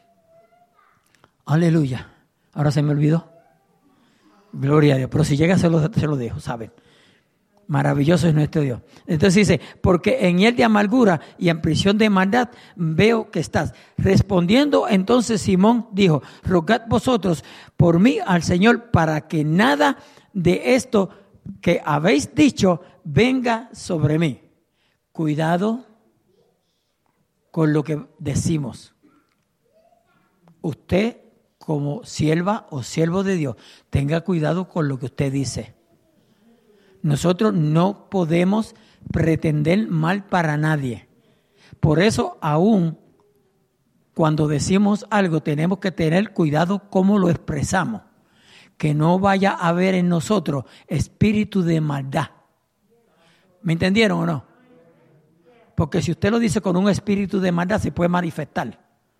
Aleluya. Ahora se me olvidó. Gloria a Dios. Pero si llega se lo, se lo dejo, ¿saben? Maravilloso es nuestro Dios. Entonces dice, porque en él de amargura y en prisión de maldad veo que estás. Respondiendo entonces Simón dijo, rogad vosotros por mí al Señor para que nada de esto que habéis dicho venga sobre mí. Cuidado con lo que decimos. Usted como sierva o siervo de Dios, tenga cuidado con lo que usted dice. Nosotros no podemos pretender mal para nadie. Por eso aún cuando decimos algo tenemos que tener cuidado cómo lo expresamos. Que no vaya a haber en nosotros espíritu de maldad. ¿Me entendieron o no? Porque si usted lo dice con un espíritu de maldad se puede manifestar.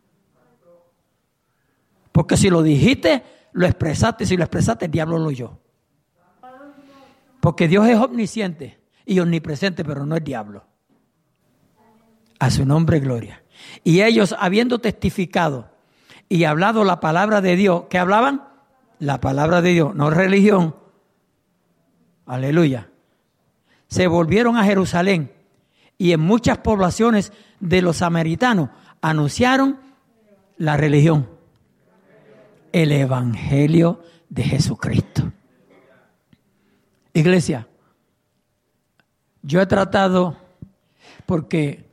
Porque si lo dijiste, lo expresaste. Si lo expresaste, el diablo lo oyó. Porque Dios es omnisciente y omnipresente, pero no el diablo. A su nombre, gloria. Y ellos, habiendo testificado y hablado la palabra de Dios, ¿qué hablaban? La palabra de Dios, no religión. Aleluya. Se volvieron a Jerusalén y en muchas poblaciones de los samaritanos anunciaron la religión. El evangelio de Jesucristo. Iglesia, yo he tratado, porque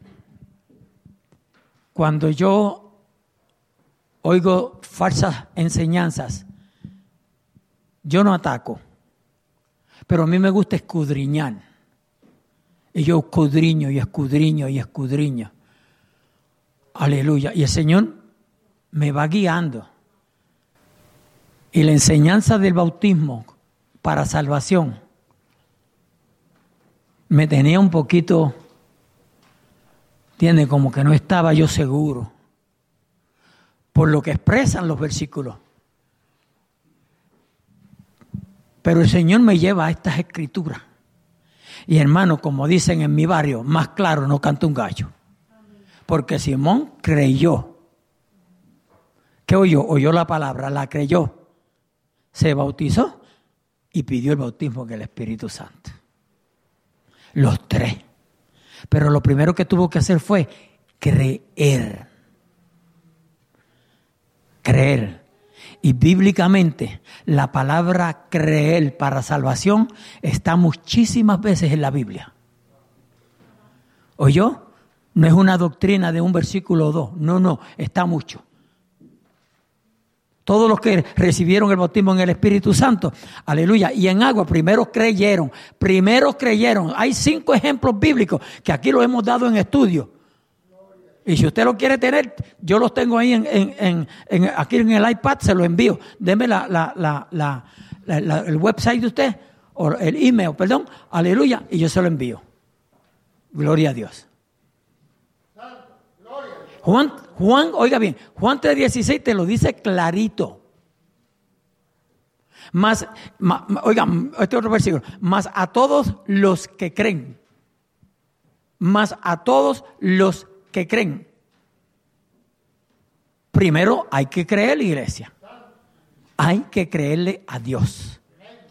cuando yo oigo falsas enseñanzas, yo no ataco, pero a mí me gusta escudriñar. Y yo escudriño y escudriño y escudriño. Aleluya. Y el Señor me va guiando. Y la enseñanza del bautismo para salvación me tenía un poquito Tiene como que no estaba yo seguro por lo que expresan los versículos. Pero el Señor me lleva a estas escrituras. Y hermano, como dicen en mi barrio, más claro no canta un gallo. Porque Simón creyó. ¿Qué oyó? Oyó la palabra, la creyó. Se bautizó y pidió el bautismo en el Espíritu Santo. Los tres. Pero lo primero que tuvo que hacer fue creer. Creer. Y bíblicamente la palabra creer para salvación está muchísimas veces en la Biblia. ¿Oyó? No es una doctrina de un versículo o dos. No, no, está mucho. Todos los que recibieron el bautismo en el Espíritu Santo, aleluya, y en agua, primero creyeron, primero creyeron. Hay cinco ejemplos bíblicos que aquí los hemos dado en estudio. Y si usted lo quiere tener, yo los tengo ahí en, en, en, en aquí en el iPad, se lo envío. Deme la, la, la, la, la, la, el website de usted, o el email, perdón, aleluya, y yo se lo envío. Gloria a Dios. Juan, Juan, oiga bien, Juan tres dieciséis te lo dice clarito. Más, más, oiga, este otro versículo, más a todos los que creen, más a todos los que creen. Primero hay que creer, iglesia. Hay que creerle a Dios.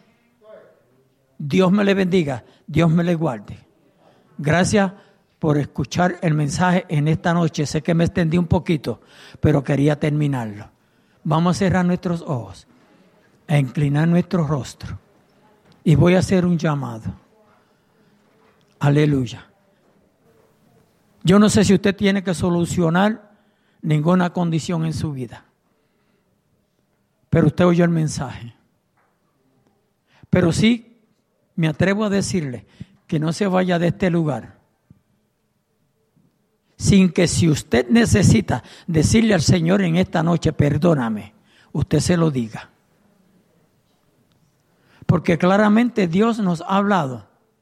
Dios me le bendiga, Dios me le guarde. Gracias por escuchar el mensaje en esta noche. Sé que me extendí un poquito, pero quería terminarlo. Vamos a cerrar nuestros ojos, a inclinar nuestro rostro. Y voy a hacer un llamado. Aleluya. Yo no sé si usted tiene que solucionar ninguna condición en su vida, pero usted oyó el mensaje. Pero sí me atrevo a decirle que no se vaya de este lugar sin que, si usted necesita decirle al Señor en esta noche, perdóname, usted se lo diga. Porque claramente Dios nos ha hablado.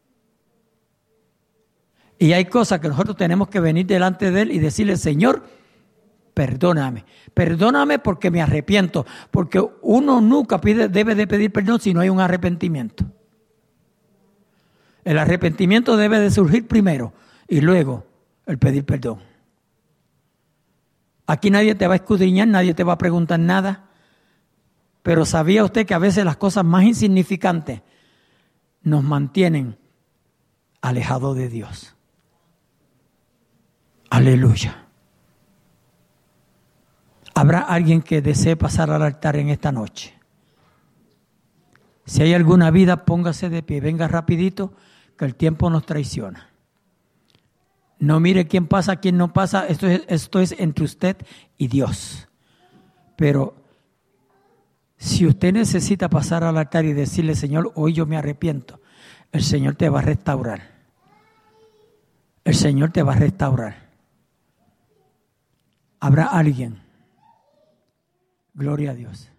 Y hay cosas que nosotros tenemos que venir delante de Él y decirle, Señor, perdóname. Perdóname porque me arrepiento. Porque uno nunca pide, debe de pedir perdón si no hay un arrepentimiento. El arrepentimiento debe de surgir primero y luego el pedir perdón. Aquí nadie te va a escudriñar, nadie te va a preguntar nada. Pero ¿sabía usted que a veces las cosas más insignificantes nos mantienen alejados de Dios? Aleluya. ¿Habrá alguien que desee pasar al altar en esta noche? Si hay alguna vida, póngase de pie. Venga rapidito, que el tiempo nos traiciona. No mire quién pasa, quién no pasa. Esto es, esto es entre usted y Dios. Pero si usted necesita pasar al altar y decirle, Señor, hoy yo me arrepiento, el Señor te va a restaurar. El Señor te va a restaurar. ¿Habrá alguien? Gloria a Dios.